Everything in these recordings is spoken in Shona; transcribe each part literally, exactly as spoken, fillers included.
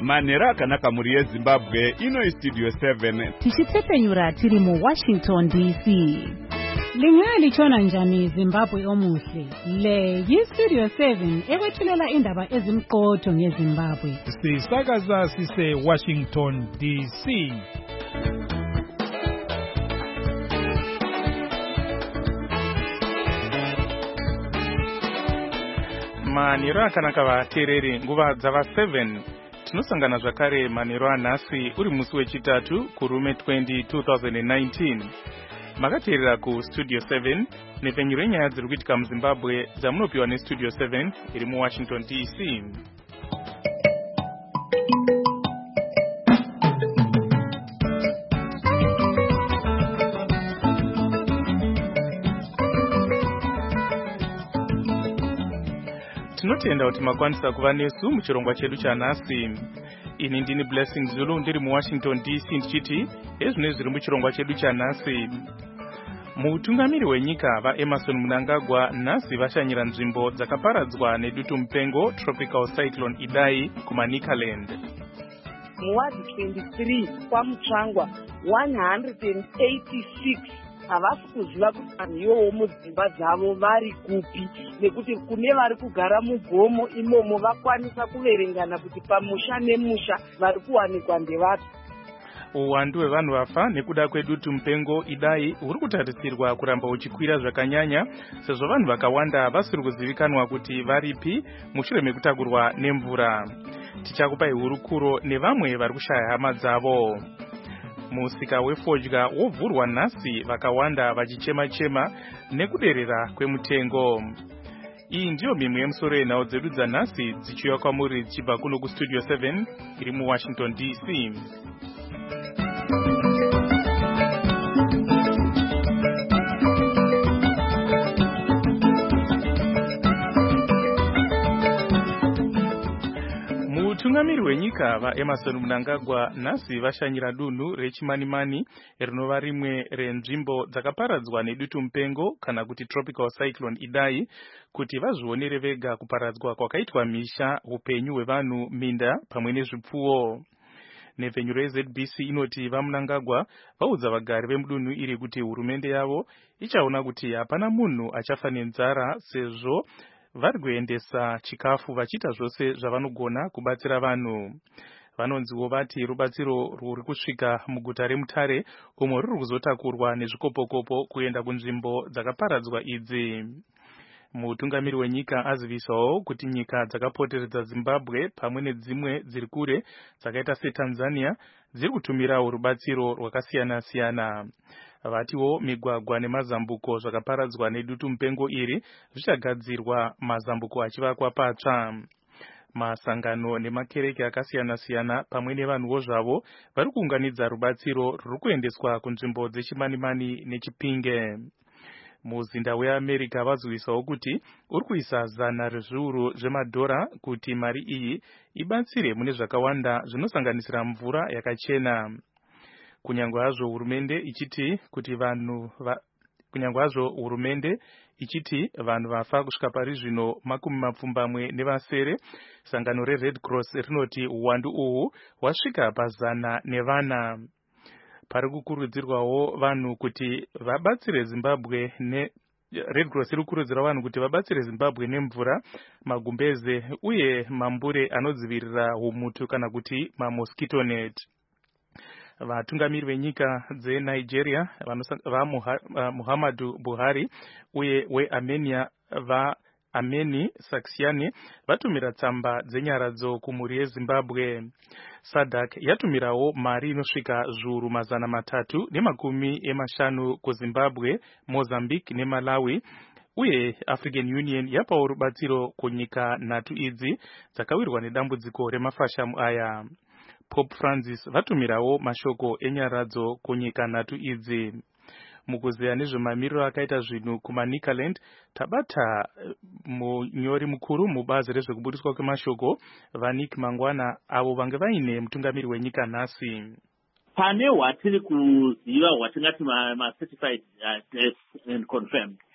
manhero akanaka muri yezimbabwe ino istudio seven tichitsepenyura tiri muwashington D C. Lingalitshona njani Zimbabwe omuhle? Le yistudio seven ekwethulela indaba ezimqotho ngeZimbabwe. Sisakaza sise Washington D C. Manhero akanaka vateereri nguva dzava seven tinosangana zvakare manhero anhasi uri musi wechitatu kurume twenty twenty nineteen. Makateerera kustudio seven nepenyuro yenyaya dziri kuitika muZimbabwe dzamunopiwa nestudio seven iri muWashington D C. Tinotenda kuti makwanisa kuva nesu muchirongwa chedu chanhasi. Ini ndini Blessing Zulu ndiri muWashington D C ndichiti ezvino zviri muchirongwa chedu chanhasi. Mutungamiri wenyika vaEmerson Mnangagwa nhasi vashanyira nzvimbo dzakaparadzwa nedutu mupengo Tropical Cyclone Idai kuManicaland. Muwadhi twenty-three kwaMutsvangwa one hundred eighty-six havasi kuziva kuti vanhu ivowo mudzimba dzavo vari kupi, nekuti kune vari kugara mugomo imomo vakwanisa kuverengana kuti pamusha nemusha vari kuwanikwa ndevatu. Uwandu hwevanhu vafa nekuda kwedutu mupengo Idai huri kutarisirwa kuramba uchikwira zvakanyanya sezvo vanhu vakawanda vasiri kuzivikanwa kuti varipi mushure mekutakurwa nemvura. Tichakupai hurukuro nevamwe vari kushaya hama dzavo. Musika wefodya wovhurwa nhasi vakawanda vachichema-chema nekuderera kwemutengo. Iyi ndiyo mimwe yemusoro yenhau dzedu dzanhasi dzichiuya kwamuri dzichibva kuno kustudio seven iri muWashington D C. Mutungamiri wenyika vaEmerson Mnangagwa nhasi vashanyira dunhu rechimanimani rinova rimwe renzvimbo dzakaparadzwa nedutu mupengo kana kuti Tropical Cyclone Idai kuti vazvionere vega kuparadzwa kwakaitwa misha, upenyu hwevanhu, minda pamwe nezvipfuwo. Nepfenyuro yeZ B C inoti vaMnangagwa vaudza vagari vemudunhu iri kuti hurumende yavo ichaona kuti hapana munhu achafa nenzara sezvo vari kuendesa chikafu vachiita zvose zvavanogona kubatsira vanhu. Vanonziwo vati rubatsiro ruri kusvika muguta reMutare umwe ruri kuzotakurwa nezvikopokopo kuenda kunzvimbo dzakaparadzwa idzi. Mutungamiri wenyika azivisawo kuti nyika dzakapoteredza Zimbabwe pamwe nedzimwe dziri kure dzakaita seTanzania dziri kutumirawo rubatsiro rwakasiyana-siyana. Vatiwo migwagwa nemazambuko zvakaparadzwa nedutu mupengo iri zvichagadzirwa, mazambuko achivakwa patsva. Masangano nemakereke akasiyana-siyana pamwe nevanhuwo zvavo vari kuunganidza rubatsiro ruri kuendeswa kunzvimbo dzechimanimani neChipinge. Muzinda weAmerica vazivisawo kuti uri kuisa zana rezviuru zvemadhora kuti mari iyi ibatsire mune zvakawanda zvinosanganisira mvura yakachena. Kunyange hazvo hurumende ichiti kuti vanhu va kunyange hazvo hurumende ichiti vanhu vafa kusvika pari zvino makumi mapfumbamwe nevasere, sangano reRed Cross rinoti uwandu uhu hwasvika pazana nevana. Pari kukurudzirwawo vanhu kuti vabatsire Zimbabwe ne Red Cross iri kukurudzira vanhu kuti vabatsire Zimbabwe nemvura, magumbeze uye mambure anodzivirira humutu kana kuti mamosquito net. Vatungamiri venyika dzeNigeria vaMuhammadu Buhari uye weArmenia vaAmeni Saxiani vatumira tsamba dzenyaradzo kumhuri yeZimbabwe. SADC yatumirawo mari inosvika zviuru mazana matatu nemakumi emashanu kuZimbabwe, Mozambique neMalawi, uye African Union yapawo rubatsiro kunyika nhatu idzi dzakawirwa nedambudziko remafashamu aya. Pope Francis vatumirawo mashoko enyaradzo kunyika nhatu idzi. Mukuzeya nezvemamiriro akaita zvinhu kuManicaland, tabata munyori mukuru mubazi rezvekubudiswa kwemashoko Vanik Mangwana avo vange vaine mutungamiri wenyika nhasi. Pane hwatiri kuziva hwatingati ma certified uh, and confirmed.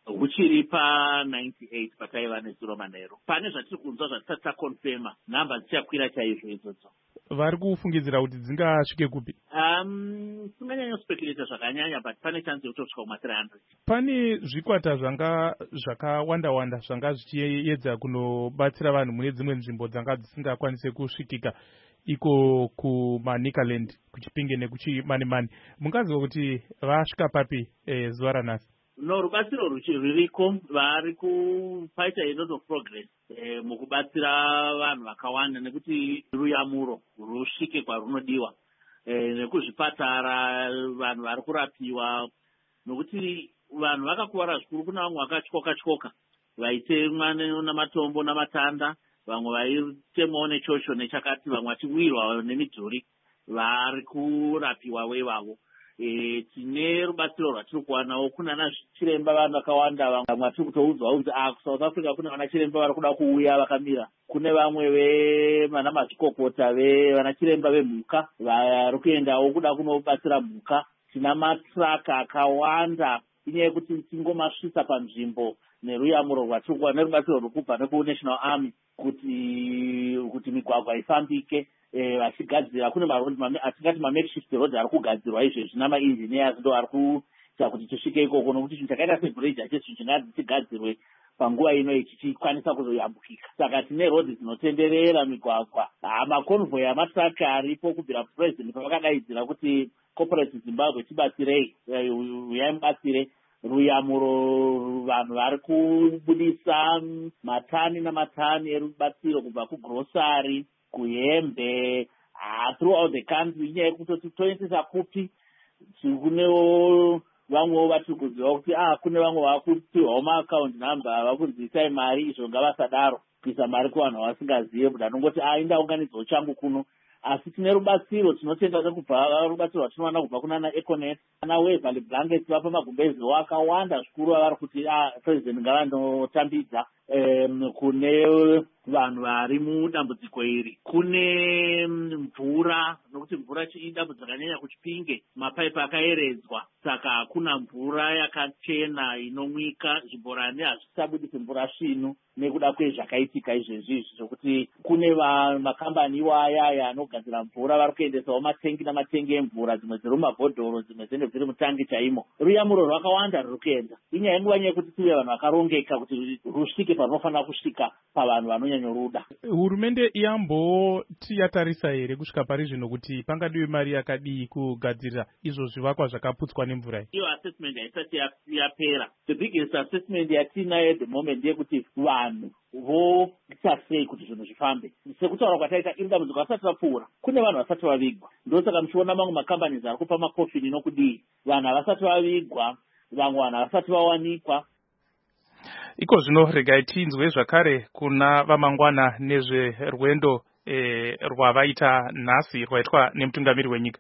huchiri pa98 pataiva nezuro manheru. Pane zvatiri kunzwa zvatisati takonfema, nhamba dzichakwira chaizvo idzodzo. Vari kufungidzira kuti dzingasvike kupi? Um, singanyanya kuspekulata zvakanyanya, but pane chance yekuti kusvika kuma three hundred. Pane zvikwata zvanga zvakawanda wanda zvanga zvichiedza kunobatsira vanhu mune dzimwe nzvimbo dzanga dzisingakwanise kusvikika iko kuManicaland, kuChipinge nekuchimanimani. Mungaziva kuti vasvika papi e, zuva ranhasi? No, rubatsiro ruriko, vari kupaita a lot of progress eh, mukubatsira vanhu vakawanda nekuti ruyamuro rusvike kwarunodiwa, eh, nekuzvipatara vanhu vari kurapiwa, nokuti vanhu vakakuwara zvikuru. Kuna vamwe vakatyoka tyoka vaitemwa namatombo namatanda, vamwe vaitemwawo nechocho nechakati, vamwe vachiwirwa nemidhuri, vari kurapiwa wevavo. E, tine rubatsiro rwatiri kuwanawo. Kuna ana chiremba vanhu vakawanda, vamwe vatiri kutoudzwa kuti ah, South Africa kuna vana chiremba vari kuda kuuya vakamira. Kune vamwe vevana mazvikokota vevana chiremba vemhuka vari kuendawo kuda kunobatsira mhuka. Tina matraka akawanda inyaya yekuti tingomasvisa panzvimbo neruyamuro rwatiri kuwana nerubatsiro rwekubva nekuNational Army kuti kuti migwagwa ifambike. Eh, vachigadzira kune marodi atingati mamakeshift road ari kugadzirwa izvezvi namaengineers ndo ari kuita kuti tisvike ikoko, nokuti chinhu chakaita sebridge hacho chingazi chigadzirwe panguva ino ichi chikwanisa kuzoyambukika. Saka tine rodhi dzinotenderera migwagwa. Makonvoyi amatraka aripo kubvira president pavakadaidzira kuti corporate Zimbabwe tibatsirei, uyai mubatsire. Ruyamuro vanhu vari kubudisa matani namatani erubatsiro kubva kugrosari, kuhembe, uh, throughout the country. Inyaya yekutoti toendesa kupi, kunewo vamwewo vatiri kuziva kuti ah, kune vamwe vakuti home account number vakunzisai mari, izvo ngavasadaro kuisa mari kuvanhu vasingazive, kuti anongoti ah, indaunganidzwa changu kuno. Asi tine rubatsiro tinotenda nekubva rubatsiro rwatinowana kubva kuna ana Econet, ana Waverly Blankets vapa magumbezi wakawanda zvikuru vari kuti ah, president ngavanotambidza. Um, kune vanhu vari mudambudziko iri, kune mvura, nokuti mvura idambudziko rakanyanya kuChipinge, mapaipi akaeredzwa, saka hakuna mvura yakachena inomwika. Zvibhorani hazvisabudisi mvura svinu nekuda kwezvakaitika izvezvi zvokuti kune makambani iwaya aya anogadzira mvura vari kuendesawo matengi namatengi emvura, dzimwe dziri mumabhodhoro, dzimwe dzinenge dziri mutangi chaimo. Ruyamuro rwakawanda ruri kuenda. Inyaya yenguva yekuti tive vanhu vakarongeka kuti rusvike panofanira kusvika pavanhu vanonyanyoruda. Hurumende yamboti yatarisa here kusvika pari zvino kuti pangadiwe mari yakadii kugadzirira izvo zvivakwa zvakaputswa nemvura? Iyo assessment haisati yapera. The biggest assessment yatinayo at the moment ndeyekuti vanhu voita sei kuti zvinhu zvifambe. Sekutaura kwataita iri dambudziko vasati vapfuura, kune vanhu vasati vavigwa. Ndosaka muchiona mamwe makambani ari kupa makofini nokudii, vanhu havasati vavigwa, vamwe vanhu havasati vawanikwa. Iko zvino regai tinzwe zvakare kuna vamangwana nezverwendo e, rwavaita nhasi rwaitwa nemutungamiri wenyika.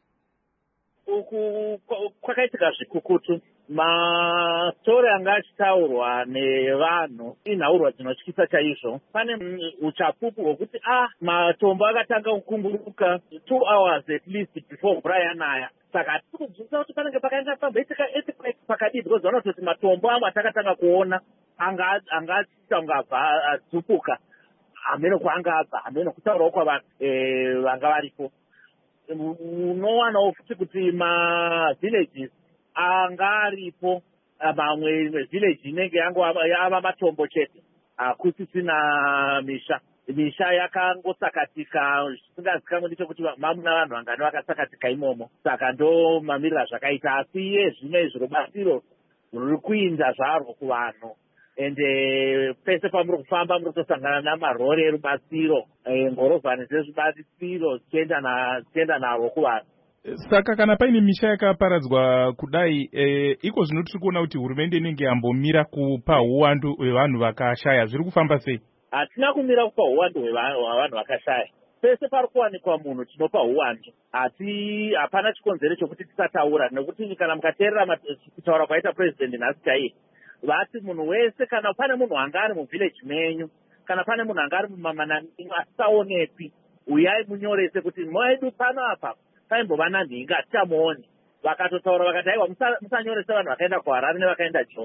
Uku kwakaitika zvikukutu. Mastori anga achitaurwa nevanhu inhaurwa dzinotyisa chaizvo. Pane uchapupu hwokuti ah, matombo akatanga kukumburuka two hours at least before mvura yanaya. Saka tikubvunza kuti panenge pakaenda pamboitika earthquake pakadii, because vanototi matombo amwe atakatanga kuona anga angaita ungabva adzupuka, hameno kwaangabva, hameno kutaurawo kwavanhu vanga varipo. Unowanawo futi kuti mavillages anga aripo, mamwe village inenge yava matombo chete, hakusisina misha. Misha yakangosakatika zvisingazikamwe ndechekuti mamuna vanhu vangani vakasakatika imomo. Saka ndo mamirira zvakaita. Asi iye zvino izvi rubatsiro ruri kuinda zvarwo kuvanhu, ende pese pamuri kufamba muri kutosangana namarori erubatsiro, ngorovhani dzezvibatsiro dzichienda narwo kuvanhu. Saka kana paine misha yakaparadzwa kudai, e, iko zvino tiri kuona kuti hurumende inenge yambomira kupa uwandu hwevanhu vakashaya. Zviri kufamba sei? Hatina kumira kupa uwandu hwevanhu vakashaya. Pese pari kuwanikwa munhu tinopa uwandu. Hati hapana chikonzero chokuti tisataura, nekuti kana mukateerera kutaura kwaita president nhasi chaiye, vati munhu wese, kana pane munhu anga ari muvillage menyu, kana pane munhu anga ari mumamanan'ingu asisaonekwi, uyai munyorese kuti mwedu pano apa paimbova nanhinga hatichamuoni. Vakatotaura vakati aiwa musanyorese vanhu vakaenda kuHarare nevakaenda Joni.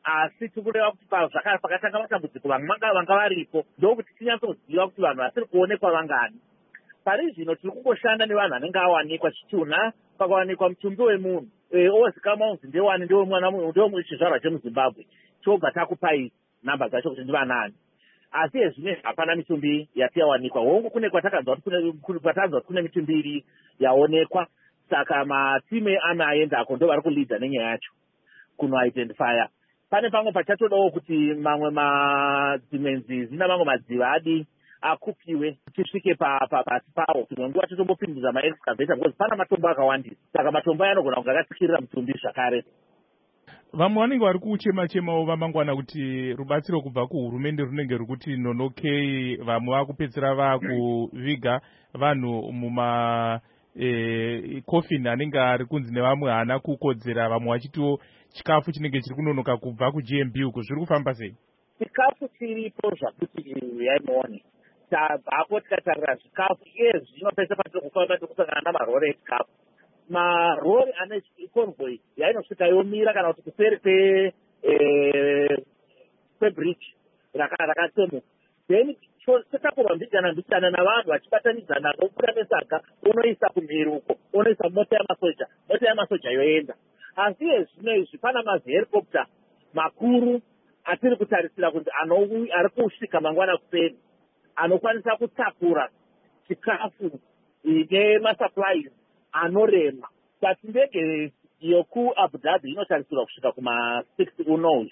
asi tikureva kuti pakatanga matambudziko vamwe vanga varipo ndokuti tinyatsoziva kuti vanhu vasiri kuonekwa vangani. Pari zvino tiri kungoshanda nevanhu vanenge awanikwa chitunha pakawanikwa mutumbi wemunhu ozikamwa unzi ndewani ndewechizvarwa chemuzimbabwe chobva takupai nhamba dzacho kuti ndivanani. Asi ezvine hapana mitumbi yati yawanikwa. Hongu kune kwatakanzwa kuti kune mitumbi iri yaonekwa, saka matime amaendako ndo vari kulidza nenyaya yacho kunoidentifya. Pane pamwe pachatodawo kuti mamwe madzimenzizi namamwe madziva adi akupiwe tisvike pasi pawo. Tumwe nguva titombopindudza maexcavator because pana matombo akawandisa, saka matombo aya anogona kunge akatsikirira mutumbi zvakare. Vamwe vanenge vari kuchema-chemawo vamangwana kuti rubatsiro kubva kuhurumende runenge ruri kuti nonokei, vamwe vakupedzera vakuviga vanhu muma e, kofini anenge ari kunzi nevamwe haana kukodzera, vamwe vachitiwo chikafu chinenge chiri kunonoka kubva kuG M B uko. Zviri kufamba sei? Chikafu chiripo zvakuti yaimuone tabvapo tikatarira zvikafu iye zvinopesa patiri kufamba tikusangana namarori echikafu. Marori ane convoy yainosvika yomira kana kuti kuseri kwebridge rakatsemuka, then totakurwa mbijana mbijana navanhu vachibatanidzana vobuda nesaga unoisa kumhiri uko, unoisa mota yamasoja, mota yamasoja yoenda. Asi zvino izvi pana mazihelicopter makuru atiri kutarisira kuti ari kusvika mangwana kupeni anokwanisa kutakura chikafu nemasupplies anorema. But ndege yokuAbu Dhabi inotarisirwa kusvika kuma six unoyu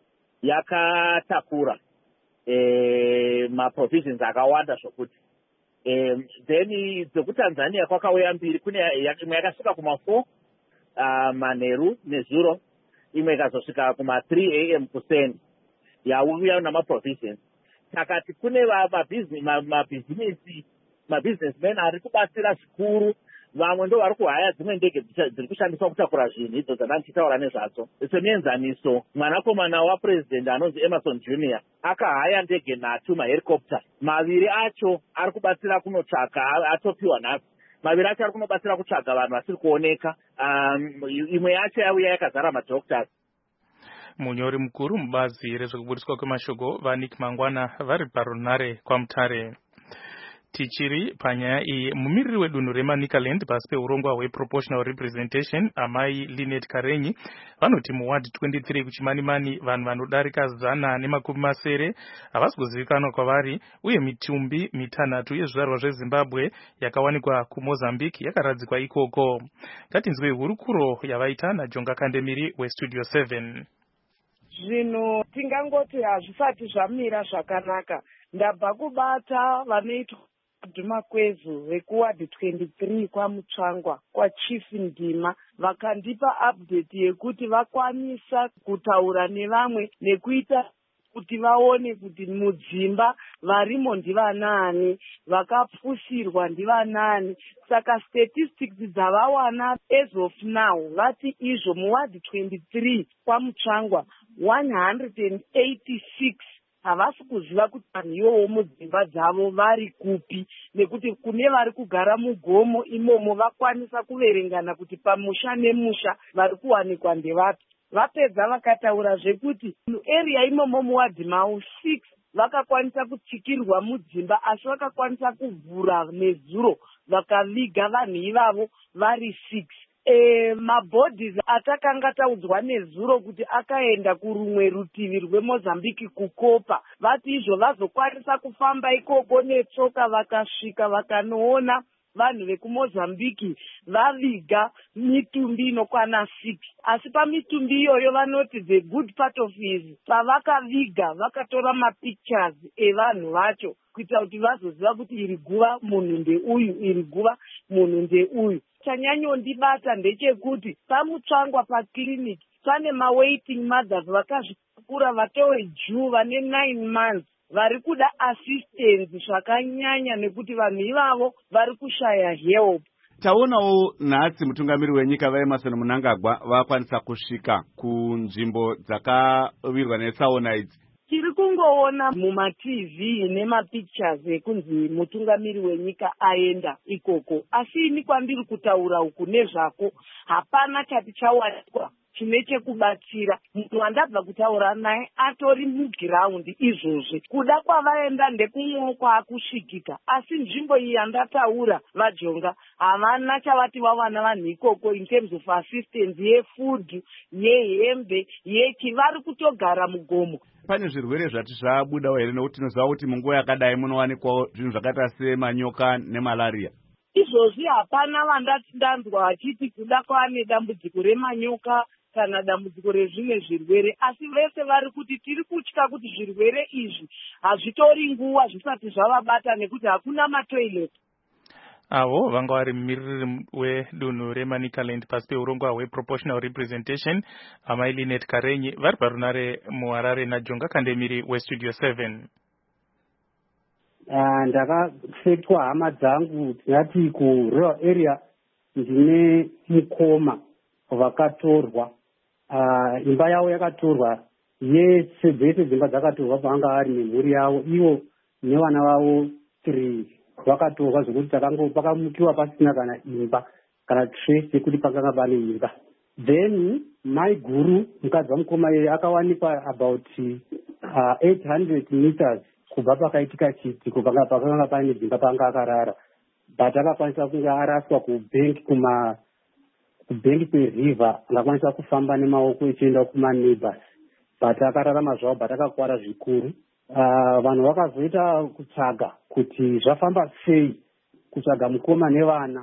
yakatakura e, maprovisions akawanda zvokuti e, then dzekuTanzania kwakauya mbiri, kune imwe yakasvika kuma four uh, manheru nezuro, imwe ikazosvika kuma three a m kuseni yauya namaprovisions. Takati kune mabhizinesi mabusinessmen ari kubatsira zvikuru, vamwe ndo vari kuhaya dzimwe ndege dziri kushandiswa kutakura zvinhu idzo dzandichitaura nezvadzo. Semuenzaniso, mwanakomana wapresident anonzi Emerson Junior akahaya ndege nhatu mahelicopter, maviri acho ari kubatsira kunotsvaga, atopiwa nhasi, maviri acho ari kunobatsira kutsvaga vanhu vasiri kuoneka. Um, imwe yacho yauya yakazara madoctors. Munyori mukuru mubazi rezvekubudiswa kwemashoko vaNick Mangwana vari parunare kwaMutare. Tichiri panyaya iyi, mumiriri wedunhu reManicaland pasi peurongwa hweproportional representation amai Linet Karenyi vanoti muward twenty-three kuchimanimani vanhu vanodarika zana nemakumi masere havasi kuzivikanwa kwavari, uye mitumbi mitanhatu yezvizvarwa zveZimbabwe yakawanikwa kuMozambique yakaradzikwa ikoko. Ngatinzwe hurukuro yavaita naJonga Kandemiri weStudio seven. Zvino tingangoti hazvisati zvamira zvakanaka. Ndabva kubata vanoitwa Dhumakwezu vekuwadi twenty-three kwaMutsvangwa kwaChief Ndima, vakandipa update yekuti vakwanisa kutaura nevamwe nekuita kuti vaone kuti mudzimba varimo ndivanani, vakapfusirwa ndivanani. Saka statistics dzavawana as of now vati izvo muwadi twenty-three kwaMutsvangwa one hundred eighty-six havasi kuziva kuti vanhu ivowo mudzimba dzavo vari kupi, nekuti kune vari kugara mugomo imomo vakwanisa kuverengana kuti pamusha nemusha vari kuwanikwa ndevapi. Vapedza vakataura zvekuti muarea imomo muwadhi mau six vakakwanisa kutsikirwa mudzimba, asi vakakwanisa kuvhura nezuro vakaviga vanhu ivavo vari six. E, mabhodhis atakanga taudzwa nezuro kuti akaenda kurumwe rutivi rweMozambique kukopa, vati izvo vazokwanisa kufamba ikoko netsoka vakasvika vakanoona vanhu vekuMozambique vaviga mitumbi inokwana six. Asi pamitumbi iyoyo vanoti the good part of is pavakaviga vakatora mapictures evanhu vacho kuita kuti vazoziva kuti iri guva munhu ndeuyu, iri guva munhu ndeuyu. Chanyanyondibata ndechekuti paMutsvangwa pakiriniki pane mawaiting mothers vakazvikura vatove juu vane nine months vari kuda assistance zvakanyanya nekuti vanhu ivavo vari kushaya help. Taonawo nhasi mutungamiri wenyika vaEmerson Mnangagwa vakwanisa kusvika kunzvimbo dzakavirwa netsaona idzi. Tiri kungoona mumatv nemapictures ekunzi mutungamiri wenyika aenda ikoko, asi ini kwandiri kutaura uku nezvako hapana chati chawanikwa chine chekubatsira. Munhu wandabva kutaura naye atori mugiraundi izvozvi. Kuda kwavaenda ndekumwewo kwaakusvikika, asi nzvimbo iyi yandataura vajonga havana chavati vawana vanhu ikoko in terms of assistance yefood, yehembe, yeki, vari kutogara mugomo. Pane zvirwere zvati zvabudawo here, nekuti tinoziva kuti munguva yakadai munowanikwa zvinhu zvakaita semanyoka nemalaria? Izvozvi hapana vandati ndanzwa vachiti kuda kwaane dambudziko remanyoka kana dambudziko rezvimwe zvirwere, asi vese vari kuti tiri kutya kuti zvirwere izvi hazvitori nguva zvisati zvavabata nekuti hakuna matoilet. Avo vanga vari mumiriri wedunhu reManicaland pasi peurongwa hweproportional representation amai Linet Karenyi vari parunare muHarare naJonga Kandemiri westudio seven. Uh, ndakapfetwa hama dzangu tinati kurural area ndine mukoma vakatorwa. Uh, imba yavo yakatorwa yese dzese dzimba dzakatorwa pavanga vari nemhuri yavo, ivo nevana vavo three vakatorwa zvokuti takango pakamukiwa pasina kana imba kana trace yekuti pakanga pane imba. Then mai guru mukadzi wamukoma iye akawanikwa about uh, eight hundred meters kubva pakaitika chiitiko pakanga pane dzimba panga akarara, but akakwanisa kunge araswa kubank kuma kubank kweriver, angakwanisa kufamba nemaoko echienda kumaneighbors, but akararama zvavo, but akakwara zvikuru. Uh, vanhu vakazoita kutsvaga kuti zvafamba sei kutsvaga mukoma nevana.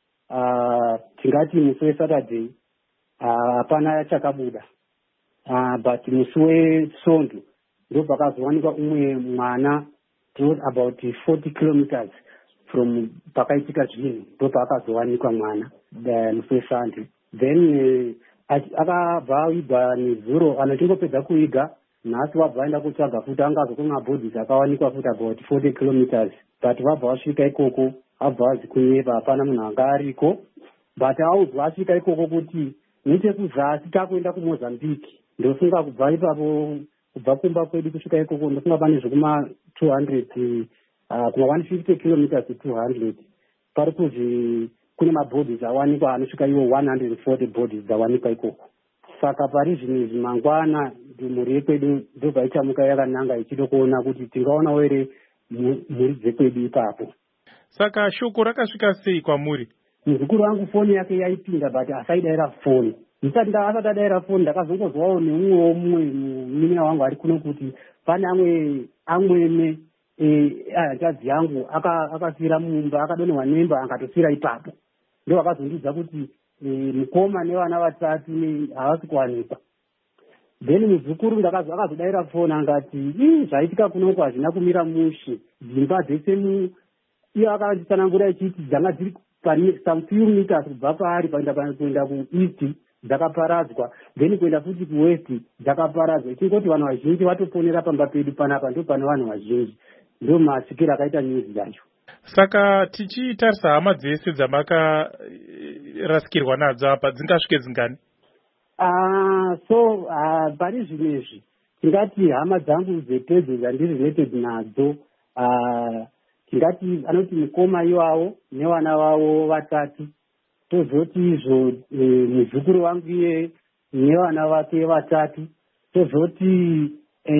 Uh, tingati musi weSaturday hapana uh, chakabuda, uh, but musi weSondo ndo pakazowanikwa umwe mwana about forty kilometers from pakaitika zvinhu, ndo paakazowanikwa mwana musi weSunday. Then uh, akabva aigwa nezuro, anochingopedza kuiga nhasi vabva aenda kutsvaga futi angazokunga bodies akawanikwa futi about forty kilometers, but vabva vasvika ikoko vabva vazi kunyepa hapana munhu anga ariko, but audzwa asvika ikoko kuti nechekuzasi takuenda kuMozambique. Ndofunga kubva ipapo, kubva kumba kwedu kusvika ikoko ndofunga pane zvekuma two hundred uh, kuma one fifty kilometers to two hundred. Pari kuzi kune mabodies awanikwa anosvika iwo one hundred forty bodies dzawanikwa ikoko. Saka pari zvinhu mangwana mhuri yekwedu ndobva ichamuka yakananga ichida kuona kuti tingaonawo here mhuri dzekwedu ipapo. Saka shoko rakasvika sei kwamuri? Muzukuru wangu foni yake yaipinda, but asaidaira foni. Ndisati asati adaira foni ndakazongozwawo neumwewo mumwe munin'a wangu ari kuno kuti pane amwe amwene hanzvadzi yangu akafira mumba, akadonhwa nemba akatofira ipapo. Ndo vakazondiudza kuti mukoma nevana vatatu havasi kuwanikwa. Then muzukuru akazodaira foni angati zvaitika kunoko hazvina kumira mushe, dzimba dzese mu iyo akanditsanangura echiti dzanga dziri some few meters kubva paari kuenda kueast dzakaparadzwa, then kuenda futi kuwest dzakaparadzwa, ichingoti vanhu vazhinji vatoponera pamba pedu panapa, ndo pane vanhu vazhinji. Ndo masikiro akaita news yacho. Saka tichitarisa hama dzese dzamaka-rasikirwa nadzo apa dzingasvike dzingani? Uh, so uh, pari zvinezvi tingati hama dzangu dzepedyo dzandiri related nadzo, uh, tingati anoti mukoma ivavo nevana vavo vatatu, tozoti izvo e, muzukuru wangu iye nevana vake vatatu, tozoti e,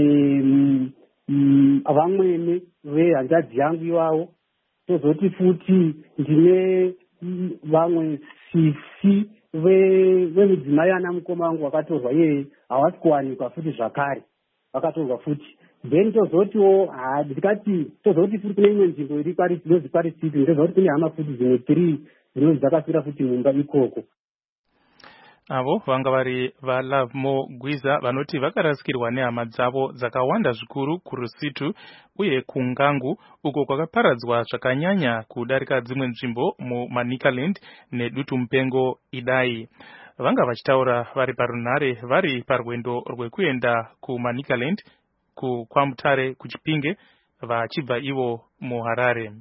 vamwene vehanzvadzi yangu ivavo, tozoti futi ndine vamwe sisi vemudzimai ana mukoma wangu vakatorwa, iye havasi kuwanikwa futi zvakare, vakatorwa futi. Then tozotiwo ndikati tozoti futi kune imwe nzvimbo iri inozi Paris City, ndozoti kune hama futi dzimwe three dzinozi dzakafira futi mumba ikoko. Avo vanga vari vaLavmo Gwiza vanoti vakarasikirwa nehama dzavo dzakawanda zvikuru kuRusitu uye kuNgangu, uko kwakaparadzwa zvakanyanya kudarika dzimwe nzvimbo muManicaland nedutu mupengo Idai. Vanga vachitaura vari parunare vari parwendo rwekuenda kuManicaland kuKwamutare kuChipinge vachibva ivo muHarare.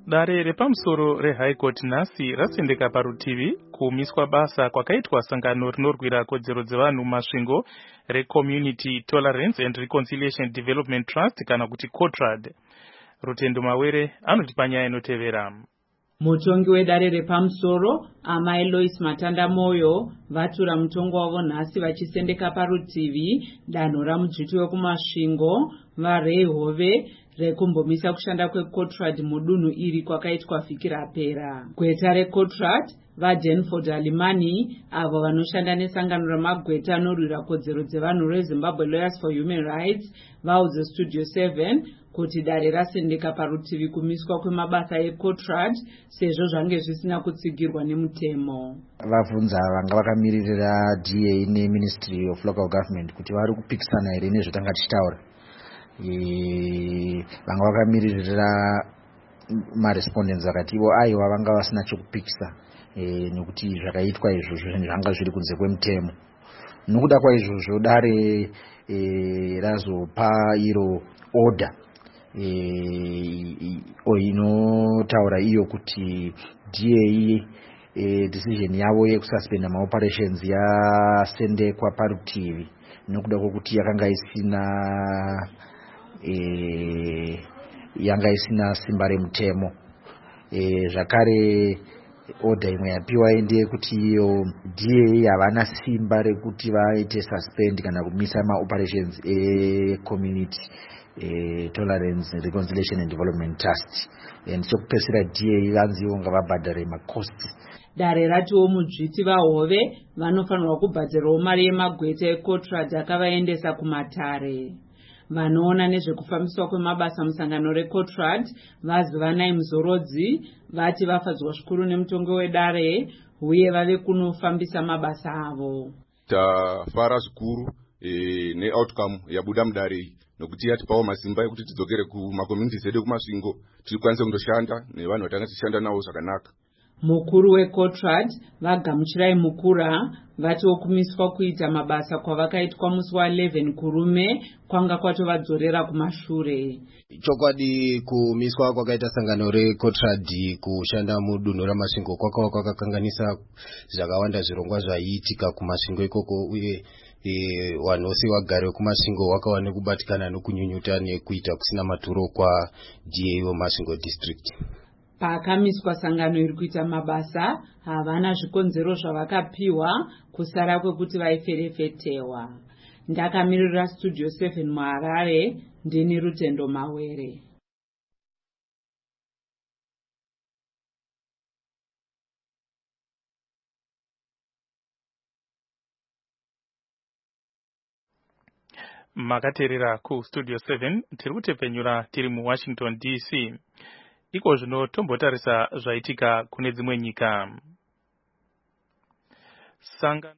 Dare repamusoro reHigh Court nhasi rasendeka parutivi kumiswa basa kwakaitwa sangano rinorwira kodzero dzevanhu mumasvingo reCommunity Tolerance and Reconciliation Development Trust kana kuti COTRAD. Rutendo Mawere anoti panyaya inotevera. Mutongi wedare repamusoro amai Lois Matanda Moyo vatura mutongo wavo nhasi vachisendeka parutivi danho ramudzviti wekumasvingo vaRay Hove rekumbomisa kushanda kweCOTRAD mudunhu iri kwakaitwa vhiki rapera. Gweta reCOTRAD vaDanford Alimani avo vanoshanda nesangano ramagweta anorwira kodzero dzevanhu reZimbabwe Lawyers for Human Rights vaudze Studio seven kuti dare rasendeka parutivi kumiswa kwemabasa eCOTRAD sezvo zvange zvisina kutsigirwa nemutemo. Vabvunza vanga vakamiririra D A neMinistry of Local Government kuti vari kupikisana here nezvatanga tichitaura. Vanga vakamiririra marespondents vakati ivo aiwa vanga vasina chokupikisa nekuti zvakaitwa izvozvo zvanga zviri kunze kwemutemo. Nokuda kwaizvozvo dare razopa iro order inotaura iyo kuti D A decision yavo yekususpenda maoperations yasendekwa parutivi nokuda kwokuti yakanga isina E, yanga isina simba remutemo. E, zvakare order imwe yapiwa ende kuti iyo D A havana simba rekuti vaite suspend kana kumisa maoperations eCommunity e, Tolerance Reconciliation and Development Trust. Ndichokupedzisira D A vanziwo ngavabhadhare macosts. Dare ratiwo mudzviti vaHove vanofanirwa kubhadharawo mari yemagweta eCOTRAD akavaendesa kumatare. Vanoona nezvekufambiswa kwemabasa musangano reCOTRAD vazivanai Muzorodzi vati vafadzwa zvikuru nemutongo wedare uye vave kunofambisa mabasa avo. Tafara zvikuru e, neoutcome yabuda mudare nokuti yatipawo masimba ekuti tidzokere kumakommunity edu kumasvingo tikwanise kundoshanda nevanhu vatanga tichishanda navo zvakanaka. Mukuru weCOTRAD vagamuchirai Mukura vati wokumiswa kuita mabasa kwavakaitwa musi wa11 kurume kwanga kwatovadzorera kumashure. Chokwadi kumiswa kwakaita sangano reCOTRAD kushanda mudunhu ramasvingo kwakawa kwakakanganisa zvakawanda zvirongwa zvaiitika kumasvingo ikoko uye e, vanhu vose vagare vekumasvingo vakawa nekubatikana nokunyunyuta nekuita kusina maturo kwa D A wemasvingo district. Pakamiswa sangano iri kuita mabasa havana zvikonzero zvavakapiwa kusara kwekuti vaiferefetewa. Ndakamirira Studio seven muHarare ndini Rutendo Mawere. Makaterera ku Studio seven tiri kutepenyura tiri muWashington D C. Iko zvino tombotarisa zvaitika kune dzimwe nyika. Sangano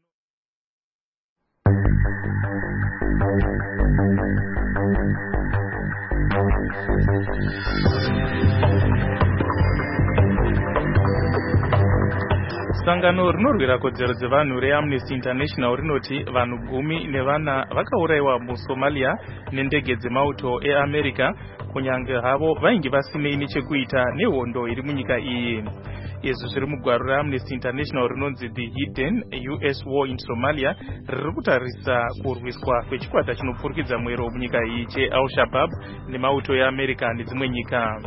Sangano rinorwira kodzero dzevanhu reAmnesty International rinoti vanhu gumi nevana vakaurayiwa muSomalia nendege dzemauto eAmerica kunyange havo vainge vasinei nechekuita nehondo iri munyika iyi. Izvi zviri mugwaro reAmnesty International rinonzi The Hidden U S War in Somalia riri kutarisa kurwiswa kwechikwata chinopfurikidza mwero munyika iyi cheAl-Shabaab nemauto eAmerica nedzimwe nyika.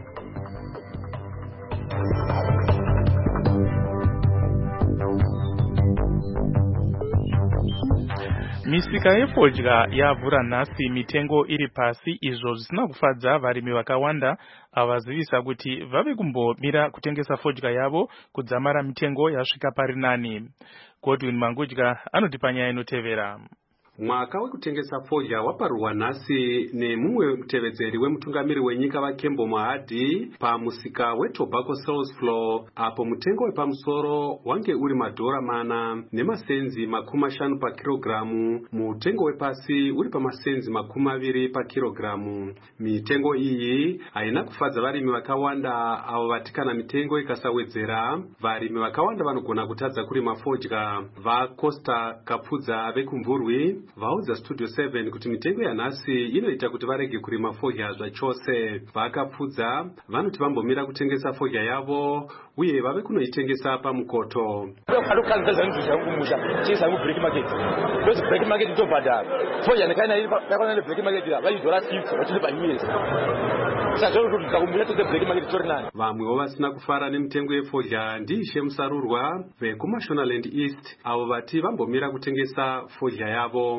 Misika yefodya yavhura nhasi mitengo iri pasi izvo zvisina kufadza varimi vakawanda avazivisa kuti vave kumbomira kutengesa fodya yavo kudzamara mitengo yasvika pari nani. Godwin Mangudya anoti panyaya inotevera. Mwaka wekutengesa fodya waparurwa nhasi nemumwe mutevedzeri wemutungamiri wenyika vaKembo Mahadi pamusika weTobacco Sales Floor apo mutengo wepamusoro wange uri madhora mana nemasenzi makumi mashanu pakirogiramu, mutengo wepasi uri pamasenzi makumi maviri pakirogiramu. Mitengo iyi haina kufadza varimi vakawanda avo vatikana mitengo ikasawedzera. Varimi vakawanda vanogona kutadza kurima fodya. VaCosta Kapudza vekumvurwi vaudza Studio seven kuti mitengo yanhasi inoita kuti varege kurima fodya zvachose. Vakapfudza vanoti vambomira kutengesa fodya yavo uye vave kunoitengesa pamukoto. Vamwewo vasina kufara nemitengo yefodya ndiishe Musarurwa vekuMashonaland East avo vati vambomira kutengesa fodya yavo.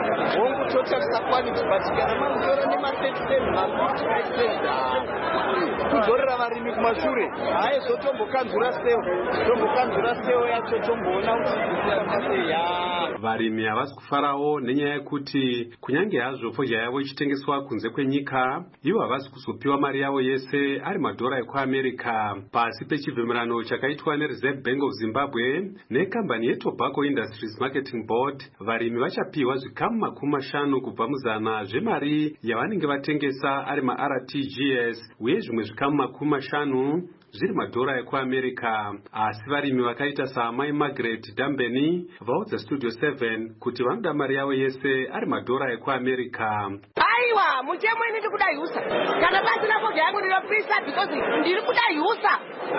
Kuzorera varimi kumashure haye zotombokanzura seo tombokanzura seo yacho tomboona kuti ya varimi havasi kufarawo nenyaya yekuti kunyange hazvo fodya yavo ichitengeswa kunze kwenyika ivo havasi kuzopiwa mari yavo yese ari madhora ekuAmerica. Pasi pechibvumirano chakaitwa neReserve Bank of Zimbabwe nekambani yeTobacco Industries Marketing Board, varimi vachapiwa zvikamu makumi mashanu kubva muzana zvemari yavanenge vatengesa ari ma-R T G S uye zvimwe zvikamu makumi mashanu zviri madhora ekuAmerica. Asi varimi vakaita saamai Margaret Dambeni vaudza Studio seven kuti vanoda mari yavo yese ari madhora ekuAmerica. Aiwa, mutemo ini kudai usa. Kana pasina fodya yangu ndinopisa because ndiri kudai usa.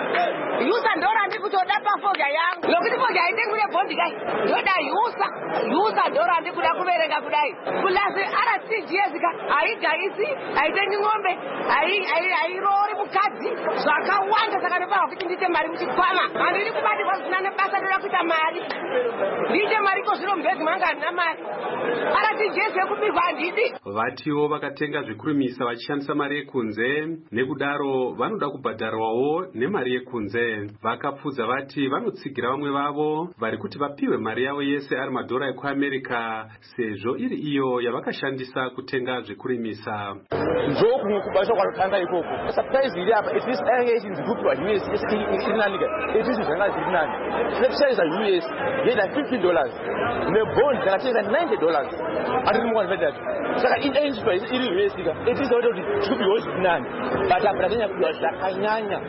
Usa ndora ndikutoda pa fodya yangu. Lokuti fodya itengure bondi kai. Ndodai usa. Usa ndora ndikuda kuverenga kudai. Kulasi R T G S ka aigaisi, aitengi ng'ombe, ai ai ai rori mukadzi. Zvakawanda saka ndopa kuti ndite mari muchikwama. Handiri kubati kwazina nebasa ndoda kuita mari. Ndite mari kozviro mbezi manga na mari. R T G S yekubirwa handidi. Vatiwo vakatenga zvikurumisa vachishandisa mari yekunze nekudaro vanoda kubhadharwawo nemari yekunze. Vakapfudza vati vanotsigira vamwe vavo vari kuti vapiwe mari yavo yese ari madhora ekuAmerica sezvo iri iyo yavakashandisa kutenga zvikurumisa. Njoku kubasha kwatanga ikoko. Surprise iri apa it is engaging the group of U S in nani ka. It is zvanga zviri nani. Let's say U S ngeda fifteen dollars. Ne bond kana ninety dollars. Ari mwana vedati. Saka in age price iri U S ka. It is already to be was nani. But apratenya kuwa zvakanyanya.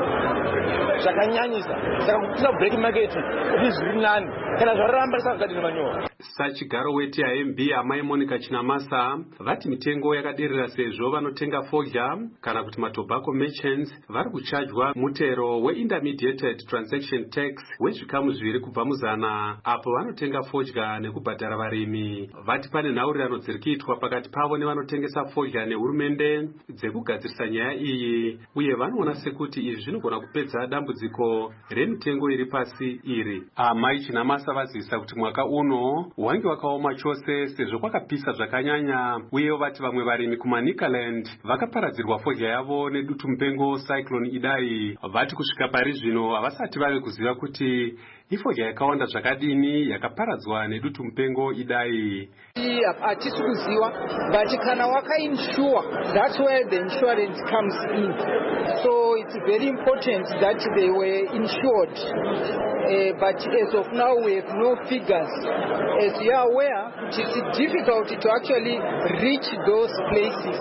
Zvakanyanyisa. Saka kuna break market it is nani. Kana zvaramba sakati nemanyowa. Sachigaro weti A M B amai Monica Chinamasa vati mitengo yakaderera sezvo vanotenga fodya kana kuti matobacco merchants vari kuchajwa mutero weintermediated transaction tax wezvikamu zviviri kubva muzana apo vanotenga fodya nekubhadhara varimi. Vati pane nhaurirano dziri kuitwa pakati pavo nevanotengesa fodya nehurumende dzekugadzirisa nyaya iyi uye vanoona sekuti izvi zvinogona kupedza dambudziko remitengo iri pasi iri. Amai Chinamasa vazivisa kuti mwaka uno wange wakaoma chose sezvo kwakapisa zvakanyanya uye vati vamwe varimi kuManicaland vakaparadzirwa fodya yavo nedutu mupengo Cyclone Idai. Vati kusvika pari zvino havasati vave kuziva kuti ifodya yakawanda zvakadini yakaparadzwa nedutu mupengo Idai. Hatisi kuziva but kana wakainsure that's where the insurance comes in, so it's very important that they were insured. Uh, but as of now we have no figures. As you are aware, it is difficult to actually reach those places,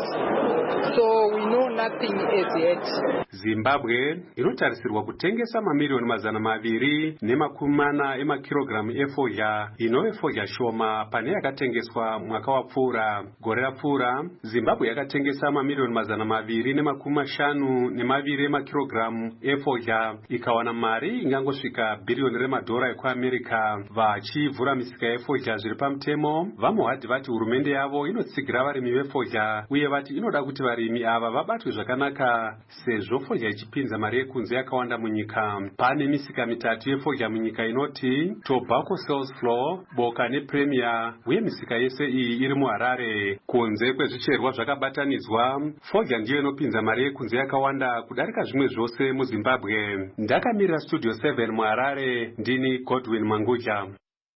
so we know nothing as yet. Zimbabwe inotarisirwa kutengesa mamiliyoni mazana maviri nemakumi mana emakirogiramu efodya inove fodya shoma pane yakatengeswa mwaka wapfuura. Gore rapfuura Zimbabwe yakatengesa mamiliyoni mazana maviri nemakumi mashanu nemaviri emakirogiramu efodya ikawana mari ingangosvika bhiriyoni remadhora ekuAmerica. Vachivhura misika yefodya zviri pamutemo, vamwe vati vati hurumende yavo inotsigira varimi vefodya uye vati inoda kuti varimi ava vabatwe zvakanaka sezvo fodya ichipinza mari yekunze yakawanda munyika. Pane misika mitatu yefodya munyika inoti Tobacco Sales Floor, Boka nePremier uye misika yese iyi iri muHarare. Kunze kwezvicherwa zvakabatanidzwa, fodya ndiyo inopinza mari yekunze yakawanda kudarika zvimwe zvose muZimbabwe. Ndakamirira Studio seven muHarare, ndini Godwin Manguja.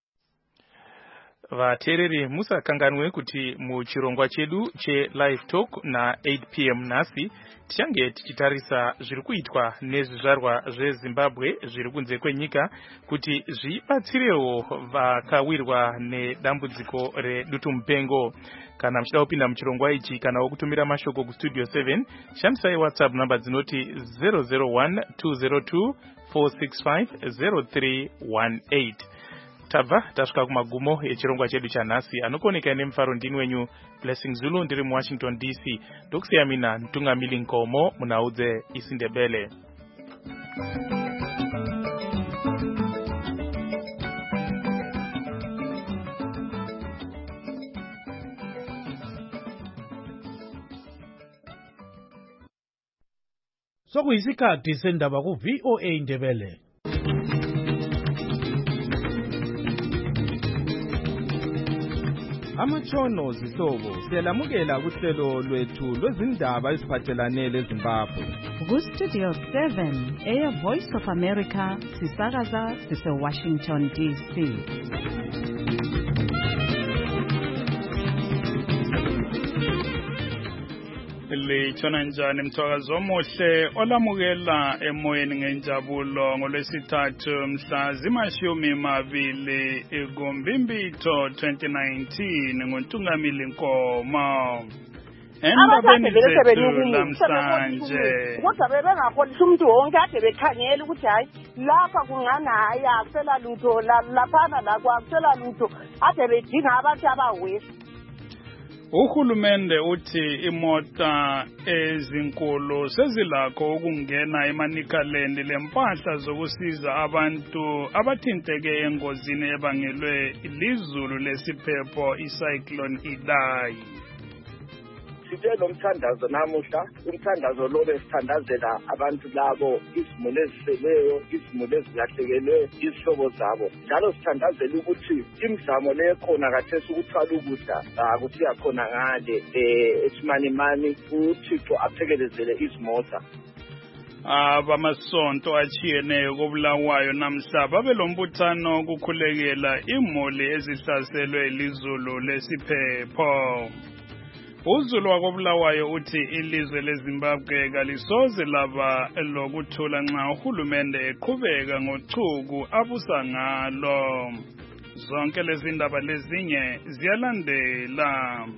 Vateereri musakanganwe kuti muchirongwa chedu che-Live Talk na eight p m nhasi tichange tichitarisa zviri kuitwa nezvizvarwa zveZimbabwe zviri kunze kwenyika kuti zvibatsirewo vakawirwa nedambudziko redutu mupengo. Kana muchida kupinda muchirongwa ichi kana wokutumira mashoko kuStudio seven, shandisai WhatsApp namba dzinoti zero zero one two zero two four six five zero three one eight. tabva tasvika kumagumo echirongwa chedu chanhasi. Anokoneka nemufaro ndini wenyu Blessing Zulu, ndiri muWashington D C. Ndokusiya mina Ntungamili Nkomo munaudze isiNdebele. Sokuyisikhathi sendaba ku V O A Ndebele. Amatshono zihlobo siyalamukela kuhlelo lwethu lwezindaba eziphathelane leZimbabwe. Ku Studio seven eya Voice of America sisakaza sise Washington D C. Litshona njani mthwakazi omuhle olamukela emoyeni ngenjabulo ngolwesithathu mhla zimashumi mabili kuMbimbitho twenty nineteen ngoNtungamili Nkomo. Endabeni zethu namhlanje kodwa bebengaholisa umuntu wonke ade bekhangela ukuthi hayi lapha kungani hayi akusela lutho laphana la kwakusela lutho ade bedinga abantu abawesi. Uhulumende uthi imota ezinkulu sezilakho ukungena eManicaland lempahla zokusiza abantu abathinteke engozini ebangelwe ilizulu lesiphepho icyclone Idai. Sithe lo mthandazo namuhla umthandazo lo besithandazela abantu labo izimule eziseleyo izimule ezilahlekelwe izihlobo zabo njalo sithandazela ukuthi imizamo lekhona kathesi ukuthwala ukudla ukuthi yakhona ngale esimani mani uThixo aphekelezele izimota. Abamasonto achiyeneyo kobulawayo namhla babelombuthano ukukhulekela imuli ezihlaselwe ilizulu lesiphepho. Uzulu wakobulawayo uthi ilizwe leZimbabwe kalisoze laba lokuthula nxa uhulumende eqhubeka ngochuku abusa ngalo. Zonke lezi ndaba lezinye ziyalandela.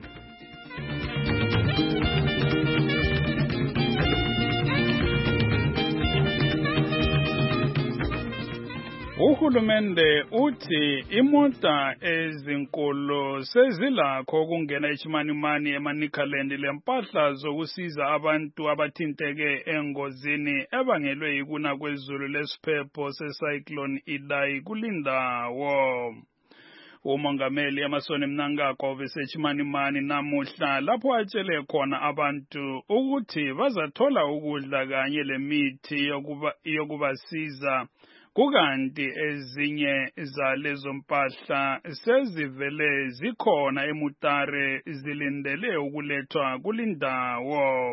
Uhulumende uthi imota ezinkulu sezilakho ukungena eChimanimani eManicaland lempahla zokusiza abantu abathinteke engozini ebangelwe yikuna kwezulu lesiphepho secyclone Idai kulindawo. Umongameli Emmerson Mnangagwa beseChimanimani namuhla lapho atshele khona abantu ukuthi bazathola ukudla kanye lemithi yokuba yokubasiza. Kukanti ezinye zalezo mpahla sezivele zikhona eMutare zilindele ukulethwa kulindawo.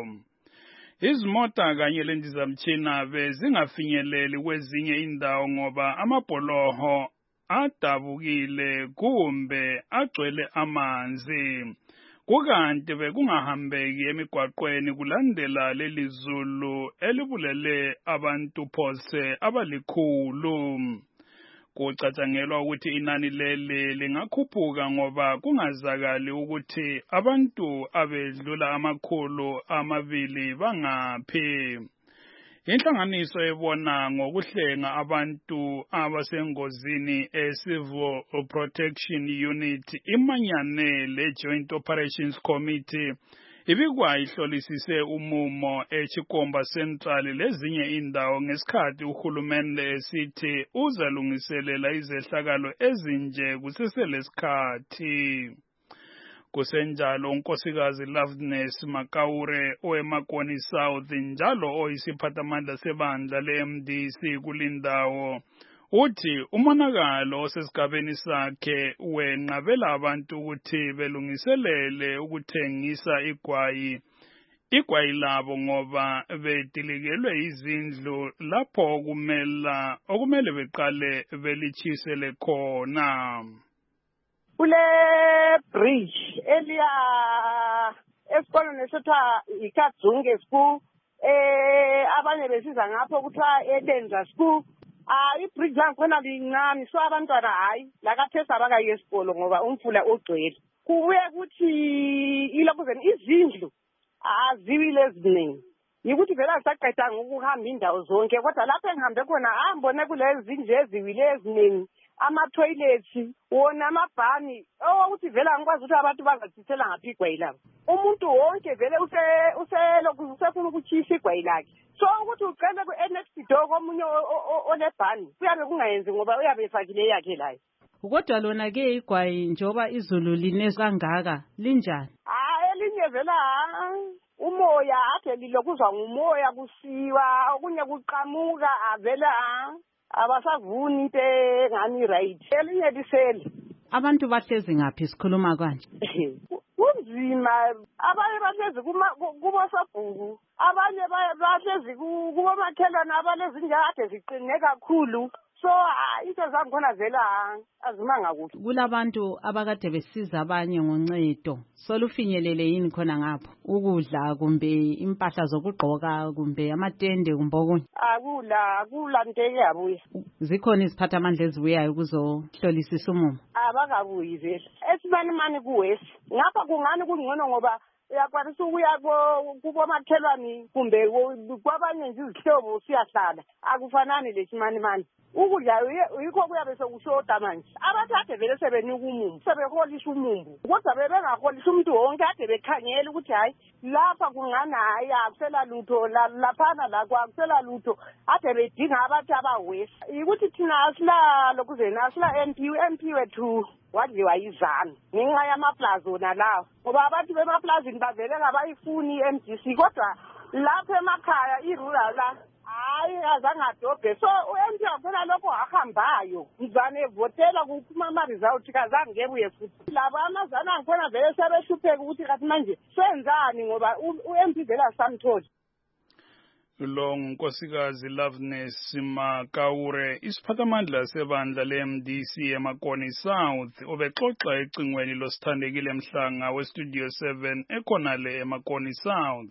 Izimota kanye lendizamtshina bezingafinyeleli kwezinye indawo ngoba amabholoho adabukile kumbe agcwele amanzi. Kukanti bekungahambeki emigwaqweni kulandela lelizulu elibulele abantu phose abalikhulu. Kucatshangelwa ukuthi inani leli lingakhuphuka ngoba kungazakali ukuthi abantu abedlula amakhulu amabili bangaphi. Inhlanganiso ebona ngokuhlenga abantu abasengozini e-Civil Protection Unit imanyane le-Joint Operations Committee ibikwa ihlolisise umumo eChikomba Central lezinye indawo ngesikhathi uhulumende esithi uzalungiselela izehlakalo ezinje kuseselesikhathi. Kusenjalo unkosikazi Loveness Makaure oeMakoni South njalo oyisiphathamandla sebandla le-M D C kulindawo uthi umonakalo osesigabeni sakhe wenqabela abantu ukuthi belungiselele ukuthengisa igwayi igwayi labo ngoba bedilikelwe izindlu lapho kumela okumele beqale belichisele khona. Kule bridge eliya esikolo nesotha ikadzunge school eh abanye besiza ngapho kuthiwa edenza school ah ibridge lakhona lincane so abantwana hayi lakathesa abakayi esikolo ngoba umfula ogcwele kubuye kuthi ilokuzeni izindlu aziwile eziningi yikuthi vele asaqedanga ukuhamba indawo zonke kodwa lapho engihambe khona ambone kulezi zindlu eziwile eziningi ama-toilets wona amabhani owokuthi vele angikwazi ukuthi abantu bazathisela ngaphi igwayi labo. Umuntu wonke vele uselokhu usefuna ukutshisa igwayi lakhe. So ukuthi ucele ku-N X T do komunye onebhani kuyabe kungayenzi ngoba uyabe efakile yakhe layo. Kodwa lona-ke igwayi njengoba izulu line kangaka linjani? Hayi elinye vele umoya ade lilokuzwa ngumoya kusiwa okunye kuqhamuka avela abasavuni into engani right. Elinye liseli. Abantu bahlezi ngaphi sikhuluma kanje? Kunzima, abanye bahlezi kubosobhuku, abanye bahlezi kubomakhelwane abalezi njade ziqine kakhulu. So into zakhona vela azimanga kuhle. Kulabantu abakade besiza abanye ngoncedo. Solufinyelele yini khona ngapho? Ukudla kumbe impahla zokugqoka kumbe amatende kumbe okunye? Akula, akula nteke yabuya. Zikhona iziphathamandla ezibuyayo kuzohlolisisa umumo? Abakabuyi vele. Esibani mani kuwesi. Ngapha kungani kungcono ngoba uyakwanisa ukuya kubomakhelwane kumbe kwabanye nje izihlobo siyahlala. Akufanani lesimani mani. Ukudla yikho kuyabe sokushoda manje. Abathathe vele sebenika umumbu, sebeholisha umumbu. Kodwa bebengaholisha umuntu wonke ade bekhangela ukuthi hayi lapha kungani hayi akusela lutho laphana la kwakusela lutho ade bedinga abantu abawesi. Ukuthi thina asila lokuzena asila M P M P wethu wadliwa yizana ngenxa yamaplaza wona lawo. Ngoba abantu bemaplazini bavele ngabayifuni i-M D C kodwa lapha emakhaya i-rural la hayi azangadobhe. So u-M P wakhona lokho ahambayo mzane evotela kuphuma ama-result kazange ngebuye futhi. Labo amazana angikhona vele sebehlupheka ukuthi kathi manje senzani ngoba u-M P vele asamtholi. Lo nkosikazi Loveness Makaure isiphathamandla sebandla le-M D C eMakoni South ubexoxa ecingweni losithandekile Mhlanga westudio seven ekhonale eMakoni South.